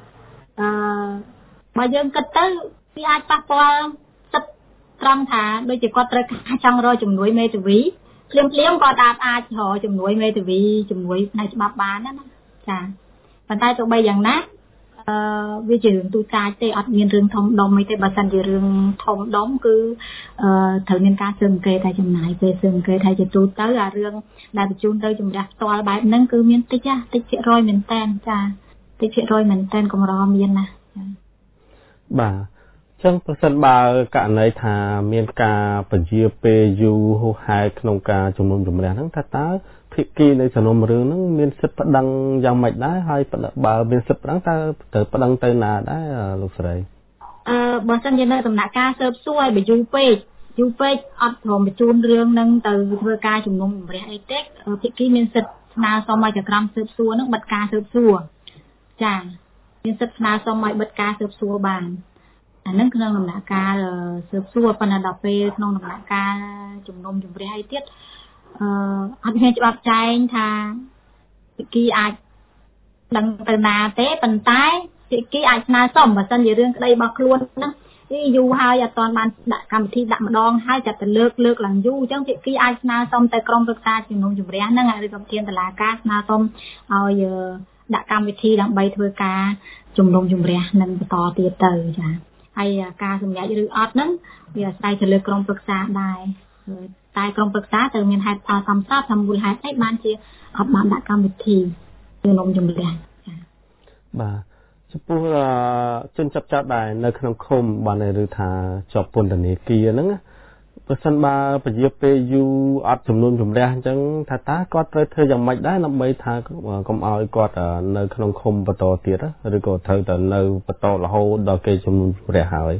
បើយើងគិតទៅវាអាចប៉ះពាល់សិទ្ធិត្រង់ថាដូចជាគាត់ត្រូវការចង់រកជំនួយមេធាវីភ្លាមគាត់អាចរកជំនួយមេធាវីជំនួយផ្នែកច្បាប់បានណាចាប៉ុន្តែទោះបីយ៉ាងណាវាជារឿងទូតាទេអត់មានរឿងធំដុំអីទេបើសិនជារឿងធំដុំគឺត្រូវមានការស៊ើបអង្កេតតែចំណាយពេលស៊ើបអង្កេតហើយជាទូទៅអារឿងដែលបញ្ជូនទៅជំរះផ្ទាល់បែបហ្នឹងគឺមានតិចភាគរយមែនតើចាតិចភាគរយមែនតើកម្រមានណាចាបាទចឹងប្រសិនបើករណីថាមានការពន្យាពេលយូរហួសហេតុក្នុងការជំនុំជម្រះហ្នឹងថាតើភាគីនៃសំណុំរឿងហ្នឹងមានសិទ្ធិប្តឹងយ៉ាងម៉េចដែរហើយបើមានសិទ្ធិប្តឹងតើត្រូវប្តឹងទៅណាដែរលោកស្រីបើសិនជានៅដំណាក់កាលស៊ើបសួរឲ្យបើយូរពេកអត់ព្រមបញ្ជូនរឿងហ្នឹងទៅធ្វើការជំនុំជម្រះអីទេភាគីមានសិទ្ធិស្នើសុំឲ្យចក្រមស៊ើបសួរហ្នឹងបិទការស៊ើបសួរចាមានសិទ្ធិស្នើសុំឲ្យបិទការស៊ើបសួរបានអានឹងក្នុងដំណាក់កាលស៊ើបសួរប៉ុន្តែដល់ពេលក្នុងដំណាក់កាលជំនុំជម្រះអីទៀតអត់មានច្បាប់ចែងថាភាគីអាចដឹងទៅណាទេប៉ុន្តែភាគីអាចស្នើសុំបើសិនជារឿងក្តីរបស់ខ្លួនហ្នឹងយូរហើយអត់ទាន់បានដាក់កម្មវិធីដាក់ម្ដងហើយចាប់តែលើកឡើងយូរអញ្ចឹងភាគីអាចស្នើសុំទៅក្រុមប្រឹក្សាជំនុំជម្រះហ្នឹងឬក៏ប្រធានតុលាការស្នើសុំឲ្យដាក់កម្មវិធីដើម្បីធ្វើការជំនុំជម្រះនឹងបន្តទៀតទៅចាហើយការសម្រេចឬអត់ហ្នឹងវាអាស្រ័យទៅលើក្រុមប្រឹក្សាដែរតែក្រុមប្រឹក្សាត្រូវមានហេតុផលសមស្របថាមូលហេតុអីបានជាអត់បានដាក់កម្មវិធីជំនុំជម្រះចាបាទចំពោះជនចាប់ចោតដែរនៅក្នុងឃុំបានឬថាជាប់ពន្ធនាគារហ្នឹងប្រសិនបើពជាពេលយូរអត់ចំនួនជំរះអញ្ចឹងថាតើគាត់ត្រូវធ្វើយ៉ាងម៉េចដែរដើម្បីថាកុំឲ្យគាត់នៅក្នុងឃុំបន្តទៀតឬក៏ត្រូវតែនៅបន្តរហូតដល់គេចំនួនជំរះហើយ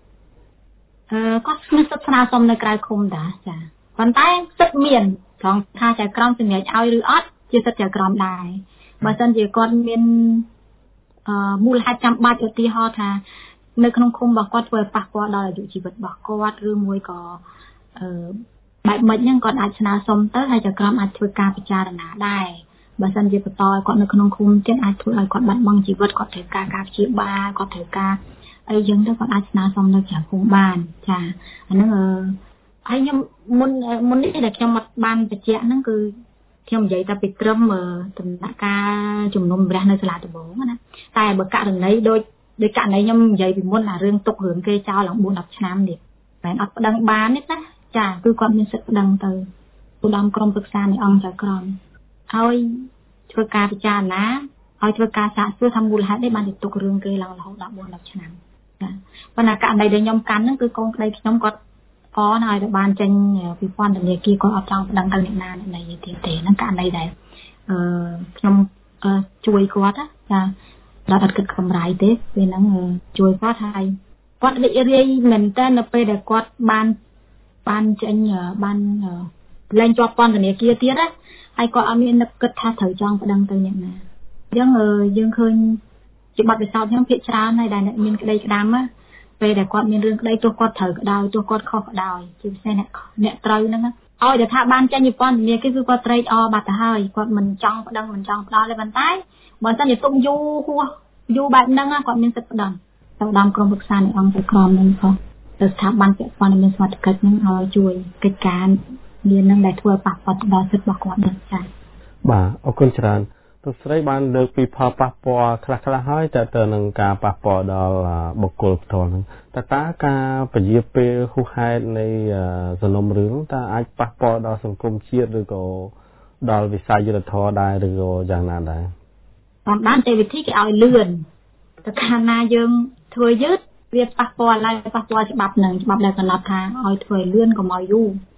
គាត់មានសិទ្ធិស្នើសុំនៅក្រៅឃុំដែរចាប៉ុន្តែសិទ្ធិមានត្រង់ថាចៅក្រមសម្រេចឲ្យឬអត់ជាសិទ្ធិចៅក្រមដែរបើមិនជាគាត់មានមូលហេតុចាំបាច់ឧទាហរណ៍ថានៅក្នុងឃុំរបស់គាត់ធ្វើឲ្យប៉ះពាល់ដល់អាយុជីវិតរបស់គាត់ឬមួយក៏បែបម៉េចហ្នឹងគាត់អាចស្នើសុំទៅហើយចៅក្រមអាចធ្វើការពិចារណាដែរបើមិនជាបន្តឲ្យគាត់នៅក្នុងឃុំទៀតអាចធ្វើឲ្យគាត់បាត់បង់ជីវិតគាត់ត្រូវការព្យាបាលគាត់ត្រូវការអីចឹងទៅគាត់អាចស្នើសុំនៅក្រៅឃុំបានចាអាហ្នឹងហើយខ្ញុំមុននេះដែលខ្ញុំអត់បានបញ្ជាក់ហ្នឹងគឺខ្ញុំនិយាយតែពីក្រឹមដំណាក់កាលជំនុំជម្រះនៅសាលាដំបងណាតែបើករណីដូចករណីខ្ញុំនិយាយពីមុនអារឿងទុករឿងគេចោលឡើង 4-10 ឆ្នាំនេះតែអត់ប្តឹងបានទេណាចាគឺគាត់មានសិទ្ធិប្តឹងទៅឧត្តមក្រុមប្រឹក្សានៃអង្គចៅក្រមឲ្យធ្វើការពិចារណាឲ្យធ្វើការសាកសួរថាមូលហេតុអីបានទៅទុករឿងគេឡើងរហូតដល់ 4-10 ឆ្នាំចាប៉ុន្តែករណីដែលខ្ញុំកាន់ហ្នឹងគឺកូនក្តីខ្ញុំគាត់អនហើយដែលបានចេញពីពន្ធនាគារគាត់អត់ចង់ប្តឹងទៅអ្នកណាអ្នកណីទៀតទេហ្នឹងករណីដែលខ្ញុំជួយគាត់ចាដល់អត់គិតកម្រៃទេពេលហ្នឹងជួយគាត់ហើយគាត់រីករាយមែនតើនៅពេលដែលគាត់បានចេញបានលែងជាប់ពន្ធនាគារទៀតហើយគាត់អត់មាននឹកគិតថាត្រូវចង់ប្តឹងទៅអ្នកណាអញ្ចឹងយើងឃើញជាបទពិសោធន៍ខ្ញុំភាគច្រើនហើយដែលអ្នកមានក្តីក្តាមពេលដែលគាត់មានរឿងក្តីទោះគាត់ត្រូវក៏ដោយទោះគាត់ខុសក៏ដោយជាពិសេសអ្នកត្រូវហ្នឹងឲ្យតែថាបានចាញ់ពីពន្ធនាគារគឺគាត់ត្រេកអរបាត់ទៅហើយគាត់មិនចង់ប្តឹងមិនចង់ផ្ដល់ទេប៉ុន្តែបើមិនទុកយូរហួសយូរបែបហ្នឹងគាត់មានសិទ្ធិប្តឹងទៅដល់ក្រុមប្រឹក្សានៃអង្គចៅក្រមហ្នឹងផងទៅស្ថាប័នពាក់ព័ន្ធមានសមត្ថកិច្ចហ្នឹងឲ្យជួយកិច្ចការមានហ្នឹងដែលធ្វើឲ្យប៉ះពាល់ដល់សិទ្ធិរបស់គាត់ហ្នឹងចា៎បាទអរគុណច្រើនលោកស្រីបានលើកពីផលប៉ះពាល់ខ្លះៗហើយទៅនឹងការប៉ះពាល់ដល់បុគ្គលផ្ទាល់ហ្នឹងតើការពជាពេលហួសហេតុនៃសំណុំរឿងតើអាចប៉ះពាល់ដល់សង្គមជាតិឬក៏ដល់វិស័យយុត្តិធម៌ដែរឬក៏យ៉ាងណាដែរតាមដានទេវិធីគេឲ្យលឿនតែកាលណាយើងធ្វើយឺតវាប៉ះពាល់ឡើយប៉ះពាល់ច្បាប់នឹងច្បាប់ដែលកំណត់ថាឲ្យធ្វើឲ្យលឿនកុំឲ្យយូរ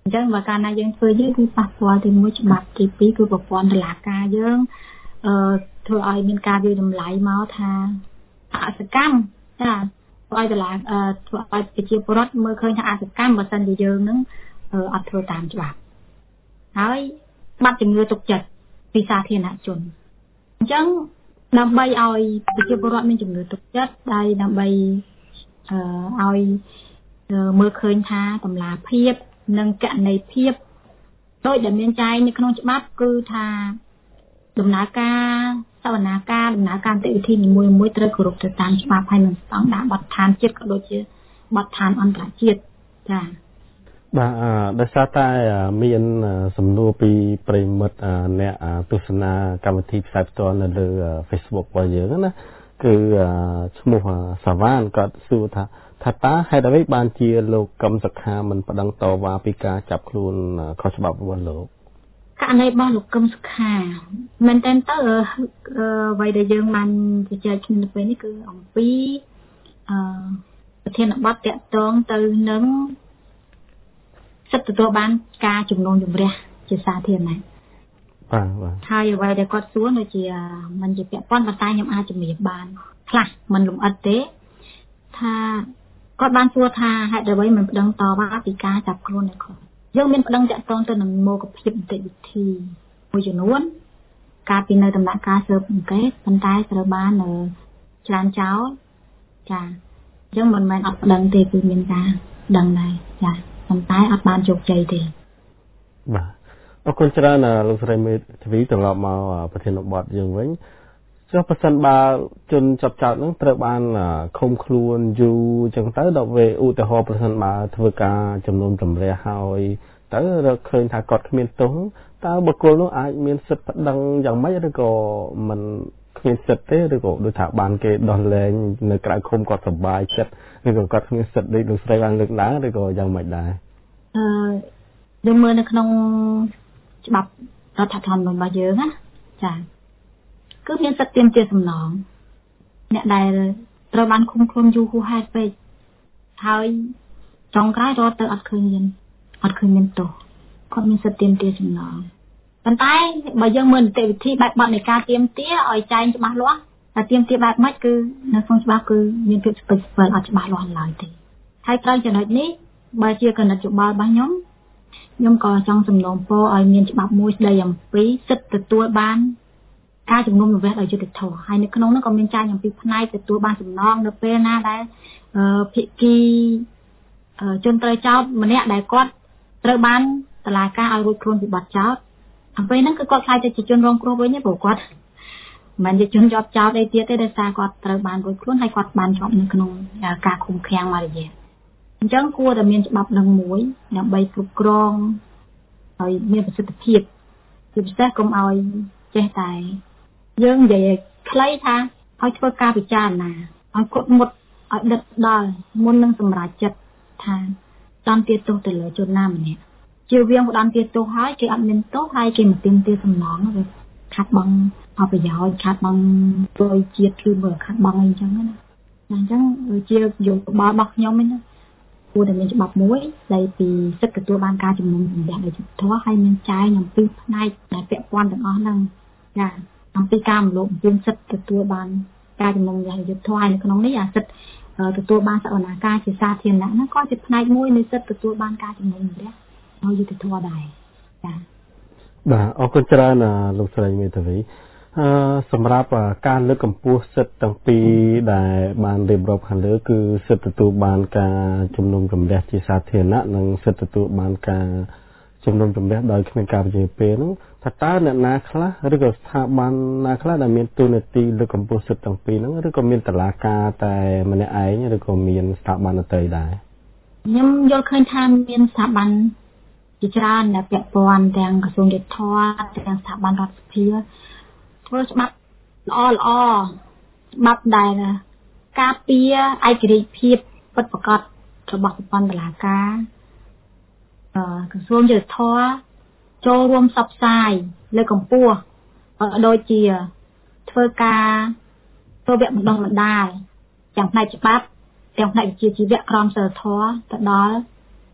ចឹងបើកាលណាយើងធ្វើយើងគឺប៉ះពាល់ទីមួយច្បាប់ទី2គឺប្រព័ន្ធតុលាការយើងធ្វើឲ្យមានការវិតម្លៃមកថាអសកម្មចាធ្វើឲ្យតុលាធ្វើឲ្យប្រជាពលរដ្ឋមើលឃើញថាអសកម្មបើសិនជាយើងនឹងអត់ធ្វើតាមច្បាប់ហើយបាត់ជំនឿទុកចិត្តពីសាធារណជនអញ្ចឹងដើម្បីឲ្យប្រជាពលរដ្ឋមានជំនឿទុកចិត្តហើយដើម្បីឲ្យមើលឃើញថាតម្លាភាពនិងកណន័យភាពដោយដែលមានចែងនៅក្នុងច្បាប់គឺថាដំណើរការសវនាការដំណើរការនីតិវិធីនីមួយៗត្រូវគោរពទៅតាមច្បាប់ហើយនឹងស្តង់ដារបទដ្ឋានជាតិក៏ដូចជាបទដ្ឋានអន្តរជាតិចា៎បាទដោយសារតែមានសំណួរពីប្រិមិត្តអ្នកទស្សនាកម្មវិធីផ្សាយផ្ទាល់នៅលើ Facebook របស់យើងណាគឺឈ្មោះសាវ៉ានគាត់សួរថាតើហេតុអ្វីបានជាលោកកឹមសុខាមិនប្តឹងតវ៉ាពីការចាប់ខ្លួនខុសច្បាប់របស់លោកករណីរបស់លោកកឹមសុខាមែនតើអ្វីដែលយើងបានជជែកគ្នានៅពេលនេះគឺអំពីប្រធានបទតាក់ទងទៅនឹងសិទ្ធិទទួលបានការជំនុំជម្រះជាសាធារណៈបាទហើយអ្វីដែលគាត់សួរដូចជាมันជាពាក់ព័ន្ធប៉ុន្តែខ្ញុំអាចជំរាបបានខ្លះมันលម្អិតទេថាគាត់បានសួរថាហេតុអ្វីមិនប្តឹងតវ៉ាពីការចាប់ខ្លួននេះគាត់យើងមានប្តឹងតាក់ទងទៅនឹងមុខភាពនីតិវិធីមួយចំនួនការពីនៅដំណាក់កាលស៊ើបអង្កេតប៉ុន្តែត្រូវបានច្រានចោលចាអញ្ចឹងមិនមែនអត់ប្តឹងទេគឺមានការដឹងដែរចាប៉ុន្តែអត់បានជោគជ័យទេបាទអរគុណច្រើនលោកស្រីមេធាវីត្រឡប់មកប្រធានបទយើងវិញចុះប្រសិនបើជនចាប់ចោតនឹងត្រូវបានឃុំខ្លួនយូរអញ្ចឹងទៅដល់ពេលឧទាហរណ៍ប្រសិនបើធ្វើការជំនុំជម្រះហើយទៅរកឃើញថាគាត់គ្មានទោសតើបុគ្គលនោះអាចមានសិទ្ធិប្តឹងយ៉ាងម៉េចឬក៏មិនគ្មានសិទ្ធិទេឬក៏ដូចថាបានគេដោះលែងនៅក្រៅឃុំគាត់សប្បាយចិត្តឬក៏គាត់គ្មានសិទ្ធិដូចលោកស្រីបានលើកឡើងឬក៏យ៉ាងម៉េចដែរយើងមើលនៅក្នុងច្បាប់រដ្ឋធម្មនុញ្ញរបស់យើងណាចាគឺមានសិទ្ធិទាមទារសំណងអ្នកដែលត្រូវបានឃុំខ្លួនយូរហួសហេតុពេកហើយចុងក្រោយរត់ទៅអត់ឃើញមានទោសគាត់មានសិទ្ធិទាមទារសំណងប៉ុន្តែបើយើងមើលនីតិវិធីបែបបទនៃការទាមទារឲ្យចែងច្បាស់លាស់តែទាមទារបែបម៉េចគឺនៅក្នុងច្បាប់គឺមានភាពស្ពើស្ពើអត់ច្បាស់លាស់ឡើយទេហើយត្រង់ចំណុចនេះបើជាគណិតយោបល់របស់ខ្ញុំក៏ចង់សំណូមពរឲ្យមានច្បាប់មួយស្ដីអំពីសិទ្ធិទទួលបានការជំនុំជម្រះដោយយុត្តិធម៌ហើយនៅក្នុងនោះក៏មានចែងអំពីផ្នែកទទួលបានសំណងនៅពេលណាដែលភាគីជនត្រូវចោទម្នាក់ដែលគាត់ត្រូវបានតុលាការឲ្យរួចខ្លួនពីបទចោទអំពេលហ្នឹងគឺគាត់ខ្លាចទៅជាជនរងគ្រោះវិញទេព្រោះគាត់មិនជាជនជាប់ចោទអីទៀតទេដោយសារគាត់ត្រូវបានរួចខ្លួនហើយគាត់បានជាប់នៅក្នុងការឃុំឃាំងមួយរយៈអញ្ចឹងគួរតែមានច្បាប់នឹងមួយដើម្បីគ្រប់គ្រងឲ្យមានប្រសិទ្ធភាពជាពិសេសកុំឲ្យចេះតែយើងនិយាយខ្លីថាឲ្យធ្វើការពិចារណាឲ្យគត់មុតឲ្យដិតដល់មុននឹងសម្រេចចិត្តថាតាមទាទោសទៅលើជនណាម្នាក់ជឿវៀងផ្ដន់ទាទោសហើយគេអត់មានទោសហើយគេមកទាមទារសំណងវាខាត់បងអបប្រយោជន៍ខាត់បងជួយជាតិគឺមើលខាត់បងអីចឹងណាអញ្ចឹងជាយោបល់របស់ខ្ញុំហ្នឹងគួរតែមានច្បាប់មួយស្ដីពីសិទ្ធិទទួលបានការជំនុំជម្រះដោយយុត្តិធម៌ហើយមានចែងអំពីផ្នែកដែលពាក់ព័ន្ធទាំងអស់ហ្នឹងចាអំពីការរំលោភបំពានសិទ្ធិទទួលបានការជំនុំជម្រះដោយយុត្តិធម៌ហើយនៅក្នុងនេះអាសិទ្ធិទទួលបានសវនាការជាសាធារណៈហ្នឹងក៏ជាផ្នែកមួយនៃសិទ្ធិទទួលបានការជំនុំជម្រះដោយយុត្តិធម៌ដែរចាបាទអរគុណច្រើនលោកស្រីមេធាវីសម្រាប់ការលើកកម្ពស់សិទ្ធិទាំងពីរដែលបានរៀបរាប់ខាងលើគឺសិទ្ធិទទួលបានការជំនុំជម្រះជាសាធារណៈនិងសិទ្ធិទទួលបានការជំនុំជម្រះដោយគ្មានការពន្យាពេលនោះថាតើអ្នកណាខ្លះឬក៏ស្ថាប័នណាខ្លះដែលមានតួនាទីលើកកម្ពស់សិទ្ធិទាំងពីរហ្នឹងឬក៏មានតុលាការតែម្នាក់ឯងឬក៏មានស្ថាប័នដទៃដែរខ្ញុំយល់ឃើញថាមានស្ថាប័នជាច្រើនដែលពាក់ព័ន្ធទាំងក្រសួងយុទ្ធសាស្ត្រទាំងស្ថាប័នរដ្ឋសភាធ្វើច្បាប់ល្អច្បាប់ដែលការពារឯករាជ្យភាពពិតប្រាកដរបស់ប្រព័ន្ធតុលាការក្រសួងយុទ្ធសាស្ត្រចូលរួមផ្សព្វផ្សាយលើកកម្ពស់ដូចជាធ្វើការធ្វើវគ្គបណ្ដុះបណ្ដាលទាំងផ្នែកច្បាប់ទាំងផ្នែកវិជ្ជាជីវៈក្រមសីលធម៌ទៅដល់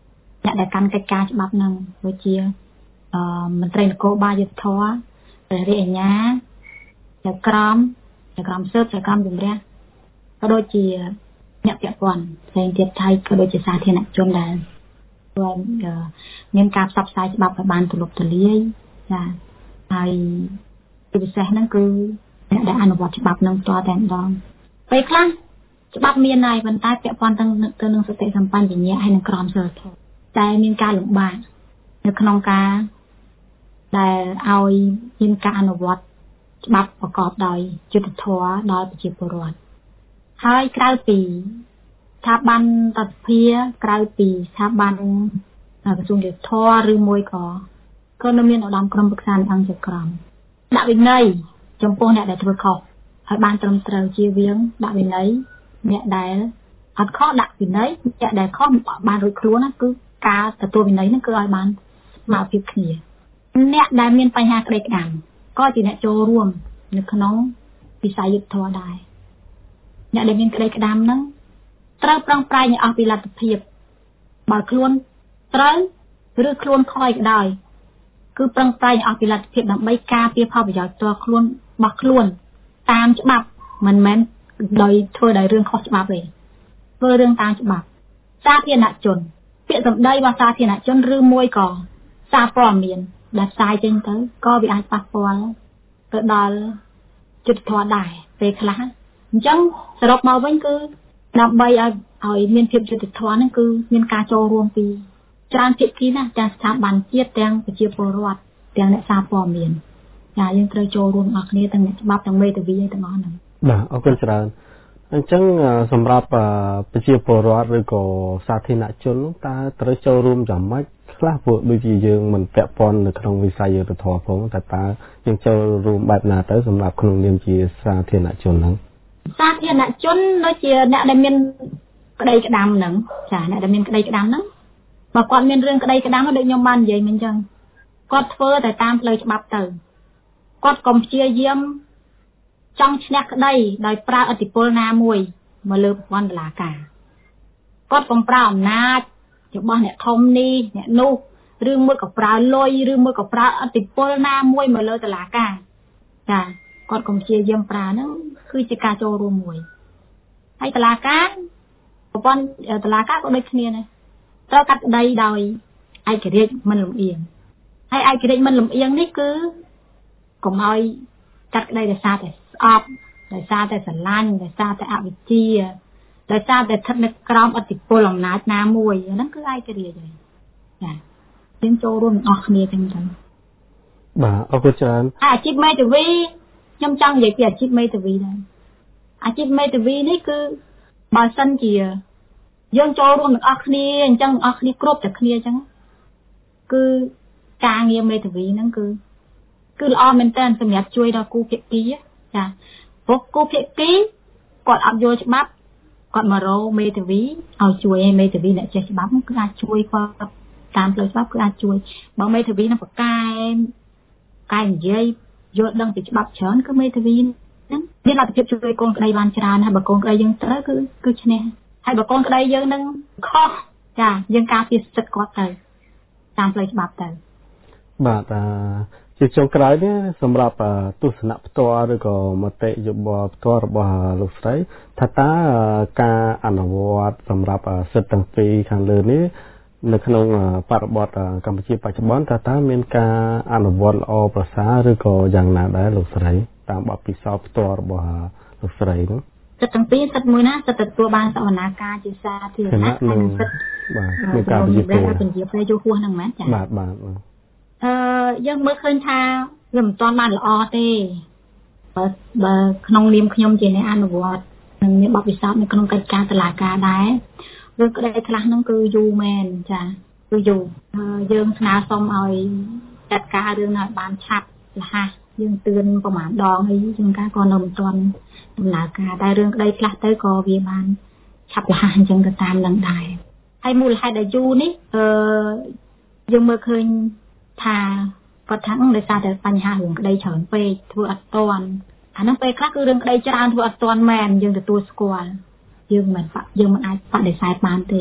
អ្នកដែលកាន់កិច្ចការច្បាប់នឹងដូចជាមន្ត្រីនគរបាលយុត្តិធម៌ព្រះរាជអាជ្ញាចៅក្រមស៊ើបចៅក្រមជំរះក៏ដូចជាអ្នកពាក់ព័ន្ធផ្សេងទៀតថៃក៏ដូចជាសាធារណជនដែរព្រមមានការផ្សព្វផ្សាយច្បាប់ឲ្យបានទូលំទូលាយចាហើយជាពិសេសហ្នឹងគឺអ្នកដែលអនុវត្តច្បាប់នឹងផ្ទាល់តែម្ដងពេលខ្លះច្បាប់មានហើយប៉ុន្តែពាក់ព័ន្ធទៅនឹងសតិសម្បញ្ញៈហើយនឹងក្រមសីលធម៌តែមានការលំបាកនៅក្នុងការដែលឲ្យមានការអនុវត្តច្បាប់ប្រកបដោយយុត្តិធម៌ដល់ប្រជាពលរដ្ឋហើយក្រៅពីស្ថាប័នរដ្ឋាភិបាលក្រៅពីស្ថាប័នក្រសួងយុត្តិធម៌ឬមួយក៏នៅមានឧត្តមក្រុមប្រឹក្សានៃអង្គជាក្រុមដាក់វិន័យចំពោះអ្នកដែលធ្វើខុសឲ្យបានត្រឹមត្រូវជៀសវាងដាក់វិន័យអ្នកដែលអត់ខុសដាក់វិន័យអ្នកដែលខុសបានរួចខ្លួនណាគឺការទទួលវិន័យហ្នឹងគឺឲ្យបានស្មើភាពគ្នាអ្នកដែលមានបញ្ហាក្តីក្តាមក៏ជាអ្នកចូលរួមនៅក្នុងវិស័យយុត្តិធម៌ដែរអ្នកដែលមានក្តីក្តាមហ្នឹងត្រូវប្រឹងប្រែងឲ្យអស់ពីលទ្ធភាពបើខ្លួនត្រូវឬខ្លួនខ້ອຍក៏ដោយគឺប្រឹងប្រែងអស់ពីលទ្ធភាពដើម្បីការពារផលប្រយោជន៍ផ្ទាល់ខ្លួនរបស់ខ្លួនតាមច្បាប់មិនមែនដោយធ្វើដោយរឿងខុសច្បាប់ទេធ្វើរឿងតាមច្បាប់សាធារណជនពាក្យសម្ដីរបស់សាធារណជនឬមួយក៏សារព័ត៌មានដែលផ្សាយចេញទៅក៏វាអាចប៉ះពាល់ទៅដល់យុត្តិធម៌ដែរពេលខ្លះអញ្ចឹងសរុបមកវិញគឺដើម្បីឲ្យមានភាពយុត្តិធម៌ហ្នឹងគឺមានការចូលរួមពីច្រើនភាគីណាទាំងស្ថាប័នជាតិទាំងប្រជាពលរដ្ឋទាំងអ្នកសារព័ត៌មានចាយើងត្រូវចូលរួមអស់គ្នាទាំងអ្នកច្បាប់ទាំងមេធាវីទាំងអស់ហ្នឹងបាទអរគុណច្រើនអញ្ចឹងសម្រាប់ប្រជាពលរដ្ឋឬក៏សាធារណជនតើត្រូវចូលរួមយ៉ាងម៉េចខ្លះពួកដូចជាយើងមិនពាក់ព័ន្ធនៅក្នុងវិស័យយុត្តិធម៌ផងតែតើយើងចូលរួមបែបណាទៅសម្រាប់ក្នុងនាមជាសាធារណជនហ្នឹងសាធារណជនដូចជាអ្នកដែលមានក្តីក្តាមហ្នឹងចាអ្នកដែលមានក្តីក្តាមហ្នឹងបើគាត់មានរឿងក្តីក្តាមដូចខ្ញុំបាននិយាយមិញអញ្ចឹងគាត់ធ្វើតែតាមផ្លូវច្បាប់ទៅគាត់កុំព្យាយាមចង់ឈ្នះក្តីដោយប្រើឥទ្ធិពលណាមួយមកលើប្រព័ន្ធតុលាការគាត់កុំប្រើអំណាចរបស់អ្នកធំនេះអ្នកនោះឬមួយក៏ប្រើលុយឬមួយក៏ប្រើឥទ្ធិពលណាមួយមកលើតុលាការចាគាត់កុំព្យាយាមប្រើហ្នឹងគឺជាការចូលរួមមួយហើយតុលាការប្រព័ន្ធតុលាការក៏ដូចគ្នាដែរត្រូវកាត់ក្តីដោយឯករាជ្យមិនលំអៀងហើយឯករាជ្យមិនលំអៀងនេះគឺកុំឲ្យកាត់ក្តីដោយសារតែស្អប់ដោយសារតែស្រឡាញ់ដោយសារតែអវិជ្ជាដោយសារតែស្ថិតនៅក្រោមឥទ្ធិពលអំណាចណាមួយហ្នឹងគឺឯករាជ្យហើយចាយើងចូលរួមទាំងអស់គ្នាទាំងទៅបាទអរគុណច្រើនអាជីពមេធាវីខ្ញុំចង់និយាយពីអាជីពមេធាវីដែរអាជីពមេធាវីនេះគឺបើសិនជាយើងចូលរួមទាំងអស់គ្នាអញ្ចឹងអស់គ្នាគ្រប់តែគ្នាអញ្ចឹងគឺការងារមេធាវីហ្នឹងគឺល្អមែនតើសម្រាប់ជួយដល់គូភាគីចាព្រោះគូភាគីគាត់អត់យល់ច្បាប់គាត់មករកមេធាវីឲ្យជួយឲ្យមេធាវីអ្នកចេះច្បាប់គឺអាចជួយគាត់តាមផ្លូវច្បាប់គឺអាចជួយបើមេធាវីនឹងប្រកែនិយាយយល់ដឹងពីច្បាប់ច្រើនគឺមេធាវីហ្នឹងមានលទ្ធភាពជួយកូនក្តីបានច្រើនហើយបើកូនក្តីយើងត្រូវគឺឈ្នះហើយបើកូនក្តីយើងនឹងខុសចាយើងការពារសិទ្ធិគាត់ទៅតាមផ្លូវច្បាប់ទៅបាទជាចុងក្រោយនេះសម្រាប់ទស្សនៈផ្ទាល់ឬក៏មតិយោបល់ផ្ទាល់របស់លោកស្រីថាតើការអនុវត្តសម្រាប់សិទ្ធិទាំងពីរខាងលើនេះនៅក្នុងបរិបទកម្ពុជាបច្ចុប្បន្នតើមានការអនុវត្តល្អប្រសើរឬក៏យ៉ាងណាដែរលោកស្រីតាមបទពិសោធន៍ផ្ទាល់របស់លោកស្រីនោះសិទ្ធិទាំងពីរសិទ្ធិមួយណាសិទ្ធិទទួលបានសវនាការជាសាធារណៈនិងសិទ្ធិបាទមានការពន្យាពេលយូរហួសហ្នឹងមែនចាបាទយើងមើលឃើញថាវាមិនទាន់បានល្អទេបើក្នុងនាមខ្ញុំជាអ្នកអនុវត្តនិងមានបទពិសោធន៍នៅក្នុងកិច្ចការតុលាការដែររឿងក្តីខ្លះហ្នឹងគឺយូរមែនចាគឺយូរយើងស្នើសុំឲ្យចាត់ការរឿងឲ្យបានឆាប់រហ័សយើងទឿនប្រហែលដងហើយជាងការក៏នៅមិនទាន់ដំណើរការតែរឿងក្តីខ្លះទៅក៏វាបានឆាប់រហ័សអញ្ចឹងទៅតាមនឹងដែរហើយមូលហេតុដែលយូរនេះយើងមើលឃើញថាគាត់ថាដោយសារតែបញ្ហារឿងក្តីច្រើនពេកធ្វើអត់ទាន់អាហ្នឹងពេលខ្លះគឺរឿងក្តីច្រើនធ្វើអត់ទាន់មែនយើងទទួលស្គាល់យើងមិនអាចបដិសេធបានទេ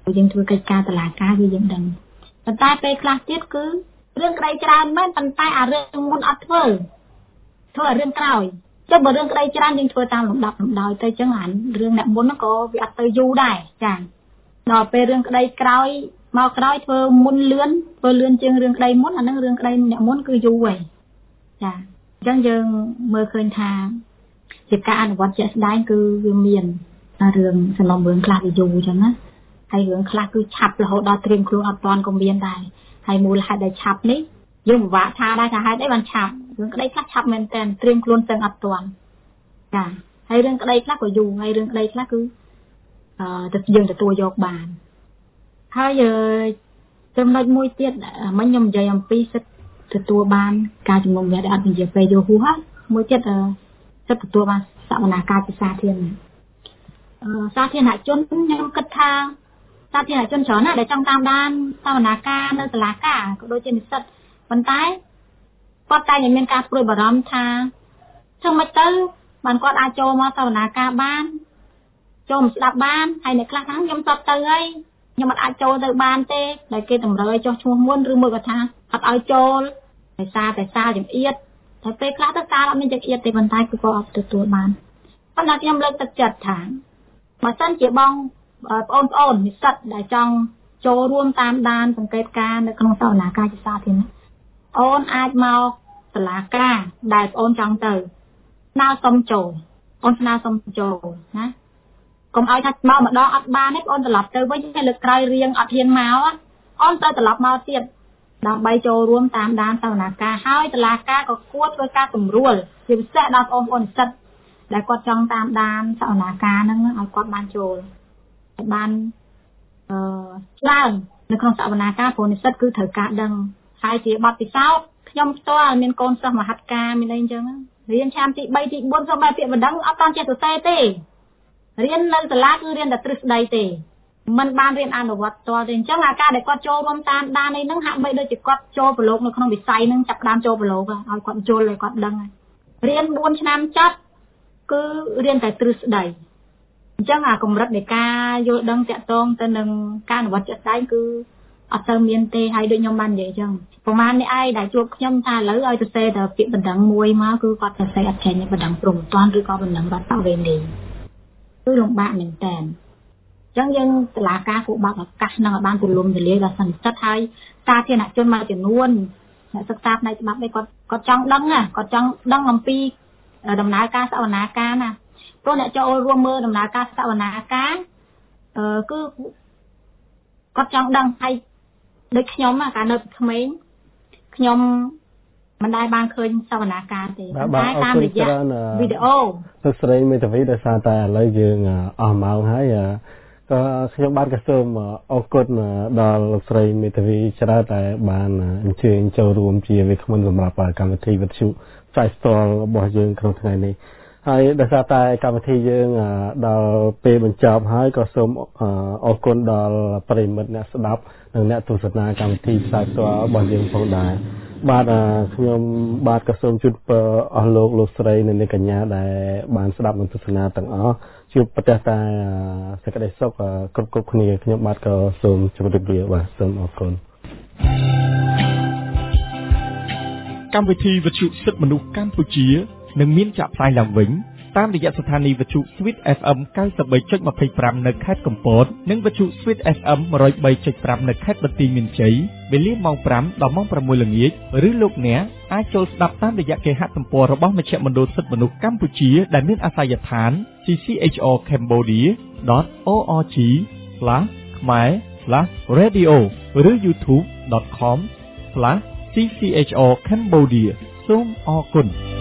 យើងធ្វើកិច្ចការតុលាការគឺយើងដឹងប៉ុន្តែពេលខ្លះទៀតគឺរឿងក្តីច្រើនមែនប៉ុន្តែអារឿងមុនអត់ធ្វើឲ្យរឿងក្រោយចុះបើរឿងក្តីច្រើនយើងធ្វើតាមលំដាប់លំដោយទៅអញ្ចឹងអារឿងអ្នកមុនក៏វាអត់ទៅយូរដែរចាដល់ពេលរឿងក្តីក្រោយមកក្រោយធ្វើមុនលឿនជាងរឿងក្តីមុនអានឹងរឿងក្តីអ្នកមុនគឺយូរហើយចាអញ្ចឹងយើងមើលឃើញថាជាការអនុវត្តជាក់ស្ដែងគឺវាមានរឿងសំណុំរឿងខ្លះវាយូរអញ្ចឹងណាហើយរឿងខ្លះគឺឆាប់រហូតដល់ត្រៀមខ្លួនអត់ទាន់ក៏មានដែរហើយមូលហេតុដែលឆាប់នេះយើងពិបាកថាដែរថាហេតុអីបានឆាប់រឿងក្តីខ្លះឆាប់មែនតើត្រៀមខ្លួនទាំងអត់ទាន់ចាហើយរឿងក្តីខ្លះក៏យូរហើយរឿងក្តីខ្លះគឺយើងទទួលយកបានហើយចំណុចមួយទៀតមិញខ្ញុំនិយាយអំពីសិទ្ធិទទួលបានការជំនុំជម្រះដែលអត់និយាយពេលយូរហួសមួយទៀតសិទ្ធិទទួលបានសវនាការជាសាធារណៈសាធារណជនខ្ញុំគិតថាសាធារណជនច្រើនណាស់ដែលចង់តាមដានសវនាការនៅតុលាការក៏ដូចជានិស្សិតប៉ុន្តែគាត់តែមានការព្រួយបារម្ភថាធ្វើម៉េចទៅបានគាត់អាចចូលមកសវនាការបានចូលមកស្ដាប់បានហើយអ្នកខ្លះថាខ្ញុំស្ដាប់ទៅហើយខ្ញុំមិនអាចចូលទៅបានទេដែលគេតម្រូវឲ្យចុះឈ្មោះមុនឬមួយក៏ថាអត់ឲ្យចូលតែសារចង្អៀតតែពេលខ្លះទៅសារអត់មានចង្អៀតទេប៉ុន្តែគឺគាត់អត់ទទួលបានប៉ុន្តែខ្ញុំលើកទឹកចិត្តថាបើសិនជាបងប្អូននិស្សិតដែលចង់ចូលរួមតាមដានសង្កេតការនៅក្នុងសវនាការជាសាធារណៈអូនអាចមកតុលាការដែលបងចង់ទៅស្នើសុំចូលអូនស្នើសុំចូលណាកុំឲ្យថាមកម្ដងអត់បានទេបងត្រឡប់ទៅវិញហើយលើកក្រោយរៀងអត់ហ៊ានមកអូនត្រូវត្រឡប់មកទៀតដើម្បីចូលរួមតាមដានសវនាការហើយតុលាការក៏គួរធ្វើការសម្រួលជាពិសេសដល់បងប្អូននិស្សិតដែលគាត់ចង់តាមដានសវនាការហ្នឹងឲ្យគាត់បានចូលឲ្យបានច្រើននៅក្នុងសវនាការព្រោះនិស្សិតគឺត្រូវការដឹងហើយជាបទពិសោធន៍ខ្ញុំផ្ទាល់មានកូនសិស្សមហាត់ការមានអីអញ្ចឹងរៀនឆ្នាំទី3ទី4សូម្បីពាក្យបណ្ដឹងអត់តាន់ចេះសរសេរទេរៀននៅសាលាគឺរៀនតែទ្រឹស្ដីទេមិនបានរៀនអនុវត្តផ្ទាល់ទេអញ្ចឹងអាការដែលគាត់ចូលរួមតាមដាននេះហ្នឹងហាក់បីដូចជាគាត់ចូលប្រឡូកនៅក្នុងវិស័យហ្នឹងចាប់ដើមចូលប្រឡូកឲ្យគាត់ចូលឲ្យគាត់ដឹងរៀន4ឆ្នាំចប់គឺរៀនតែទ្រឹស្ដីអញ្ចឹងអាកម្រិតនៃការយល់ដឹងតាក់ទងទៅនឹងការអនុវត្តជាក់ស្ដែងគឺអត់ទៅមានទេហើយដូចខ្ញុំបាននិយាយអញ្ចឹងប្រហែលនេះឯងដែលជួបខ្ញុំថាឥឡូវឲ្យទៅសេតែពាក្យបណ្ដឹងមួយមកគឺគាត់ទៅសេអត់ចេញបណ្ដឹងព្រមតាន់ឬក៏បណ្ដឹងរដ្ឋបវេនីគឺលំបាកមែនតើអញ្ចឹងយើងតុលាការគួរបើកឱកាសនឹងឲ្យបានទូលំទូលាយដល់សិស្សហើយសាធារណជនមួយចំនួនអ្នកសិក្សាផ្នែកច្បាប់នេះគាត់ចង់ដឹងគាត់ចង់ដឹងអំពីដំណើរការសវនាការណាព្រោះអ្នកចូលរួមមើលដំណើរការសវនាការគឺគាត់ចង់ដឹងហើយដូចខ្ញុំកាលនៅពីក្មេងខ្ញុំមិនដែលបានឃើញសវនាការទេតែតាមរយៈវីដេអូលោកស្រីមេធាវីដោយសារតែឥឡូវយើងអស់ម៉ោងហើយក៏ខ្ញុំបានក៏សូមអរគុណដល់លោកស្រីមេធាវីច្រើនតែបានអញ្ជើញចូលរួមជាវាគ្មិនសម្រាប់កម្មវិធីវិទ្យុផ្សាយផ្ទាល់របស់យើងក្នុងថ្ងៃនេះហើយដោយសារតែកម្មវិធីយើងដល់ពេលបញ្ចប់ហើយក៏សូមអរគុណដល់ប្រិយមិត្តអ្នកស្ដាប់និងអ្នកទស្សនាកម្មវិធីផ្សាយផ្ទាល់របស់យើងផងដែរបាទខ្ញុំបាទក៏សូមជូនពរអស់លោកស្រីនិងអ្នកកញ្ញាដែលបានស្ដាប់និងទស្សនាទាំងអស់ជួបប្រទះតែសេចក្តីសុខគ្រប់គ្នាខ្ញុំបាទក៏សូមជម្រាបលាបាទសូមអរគុណកម្មវិធីវិទ្យុសិទ្ធិមនុស្សកម្ពុជានឹងមានចាក់ផ្សាយឡើងវិញតាមរយៈស្ថានីយ៍វិទ្យុ Sweet FM 93.25 នៅខេត្តកំពតនិងវិទ្យុ Sweet FM 103.5 នៅខេត្តបន្ទាយមានជ័យវេលាម៉ោង 5 ដល់ម៉ោង 6 ល្ងាចឬលោកអ្នកអាចចូលស្ដាប់តាមរយៈគេហទំព័ររបស់មជ្ឈមណ្ឌលសិទ្ធិមនុស្សកម្ពុជាដែលមានអាសយដ្ឋាន cchrcambodia.org/khmer/radio ឬ youtube.com/cchrcambodia សូមអរគុណ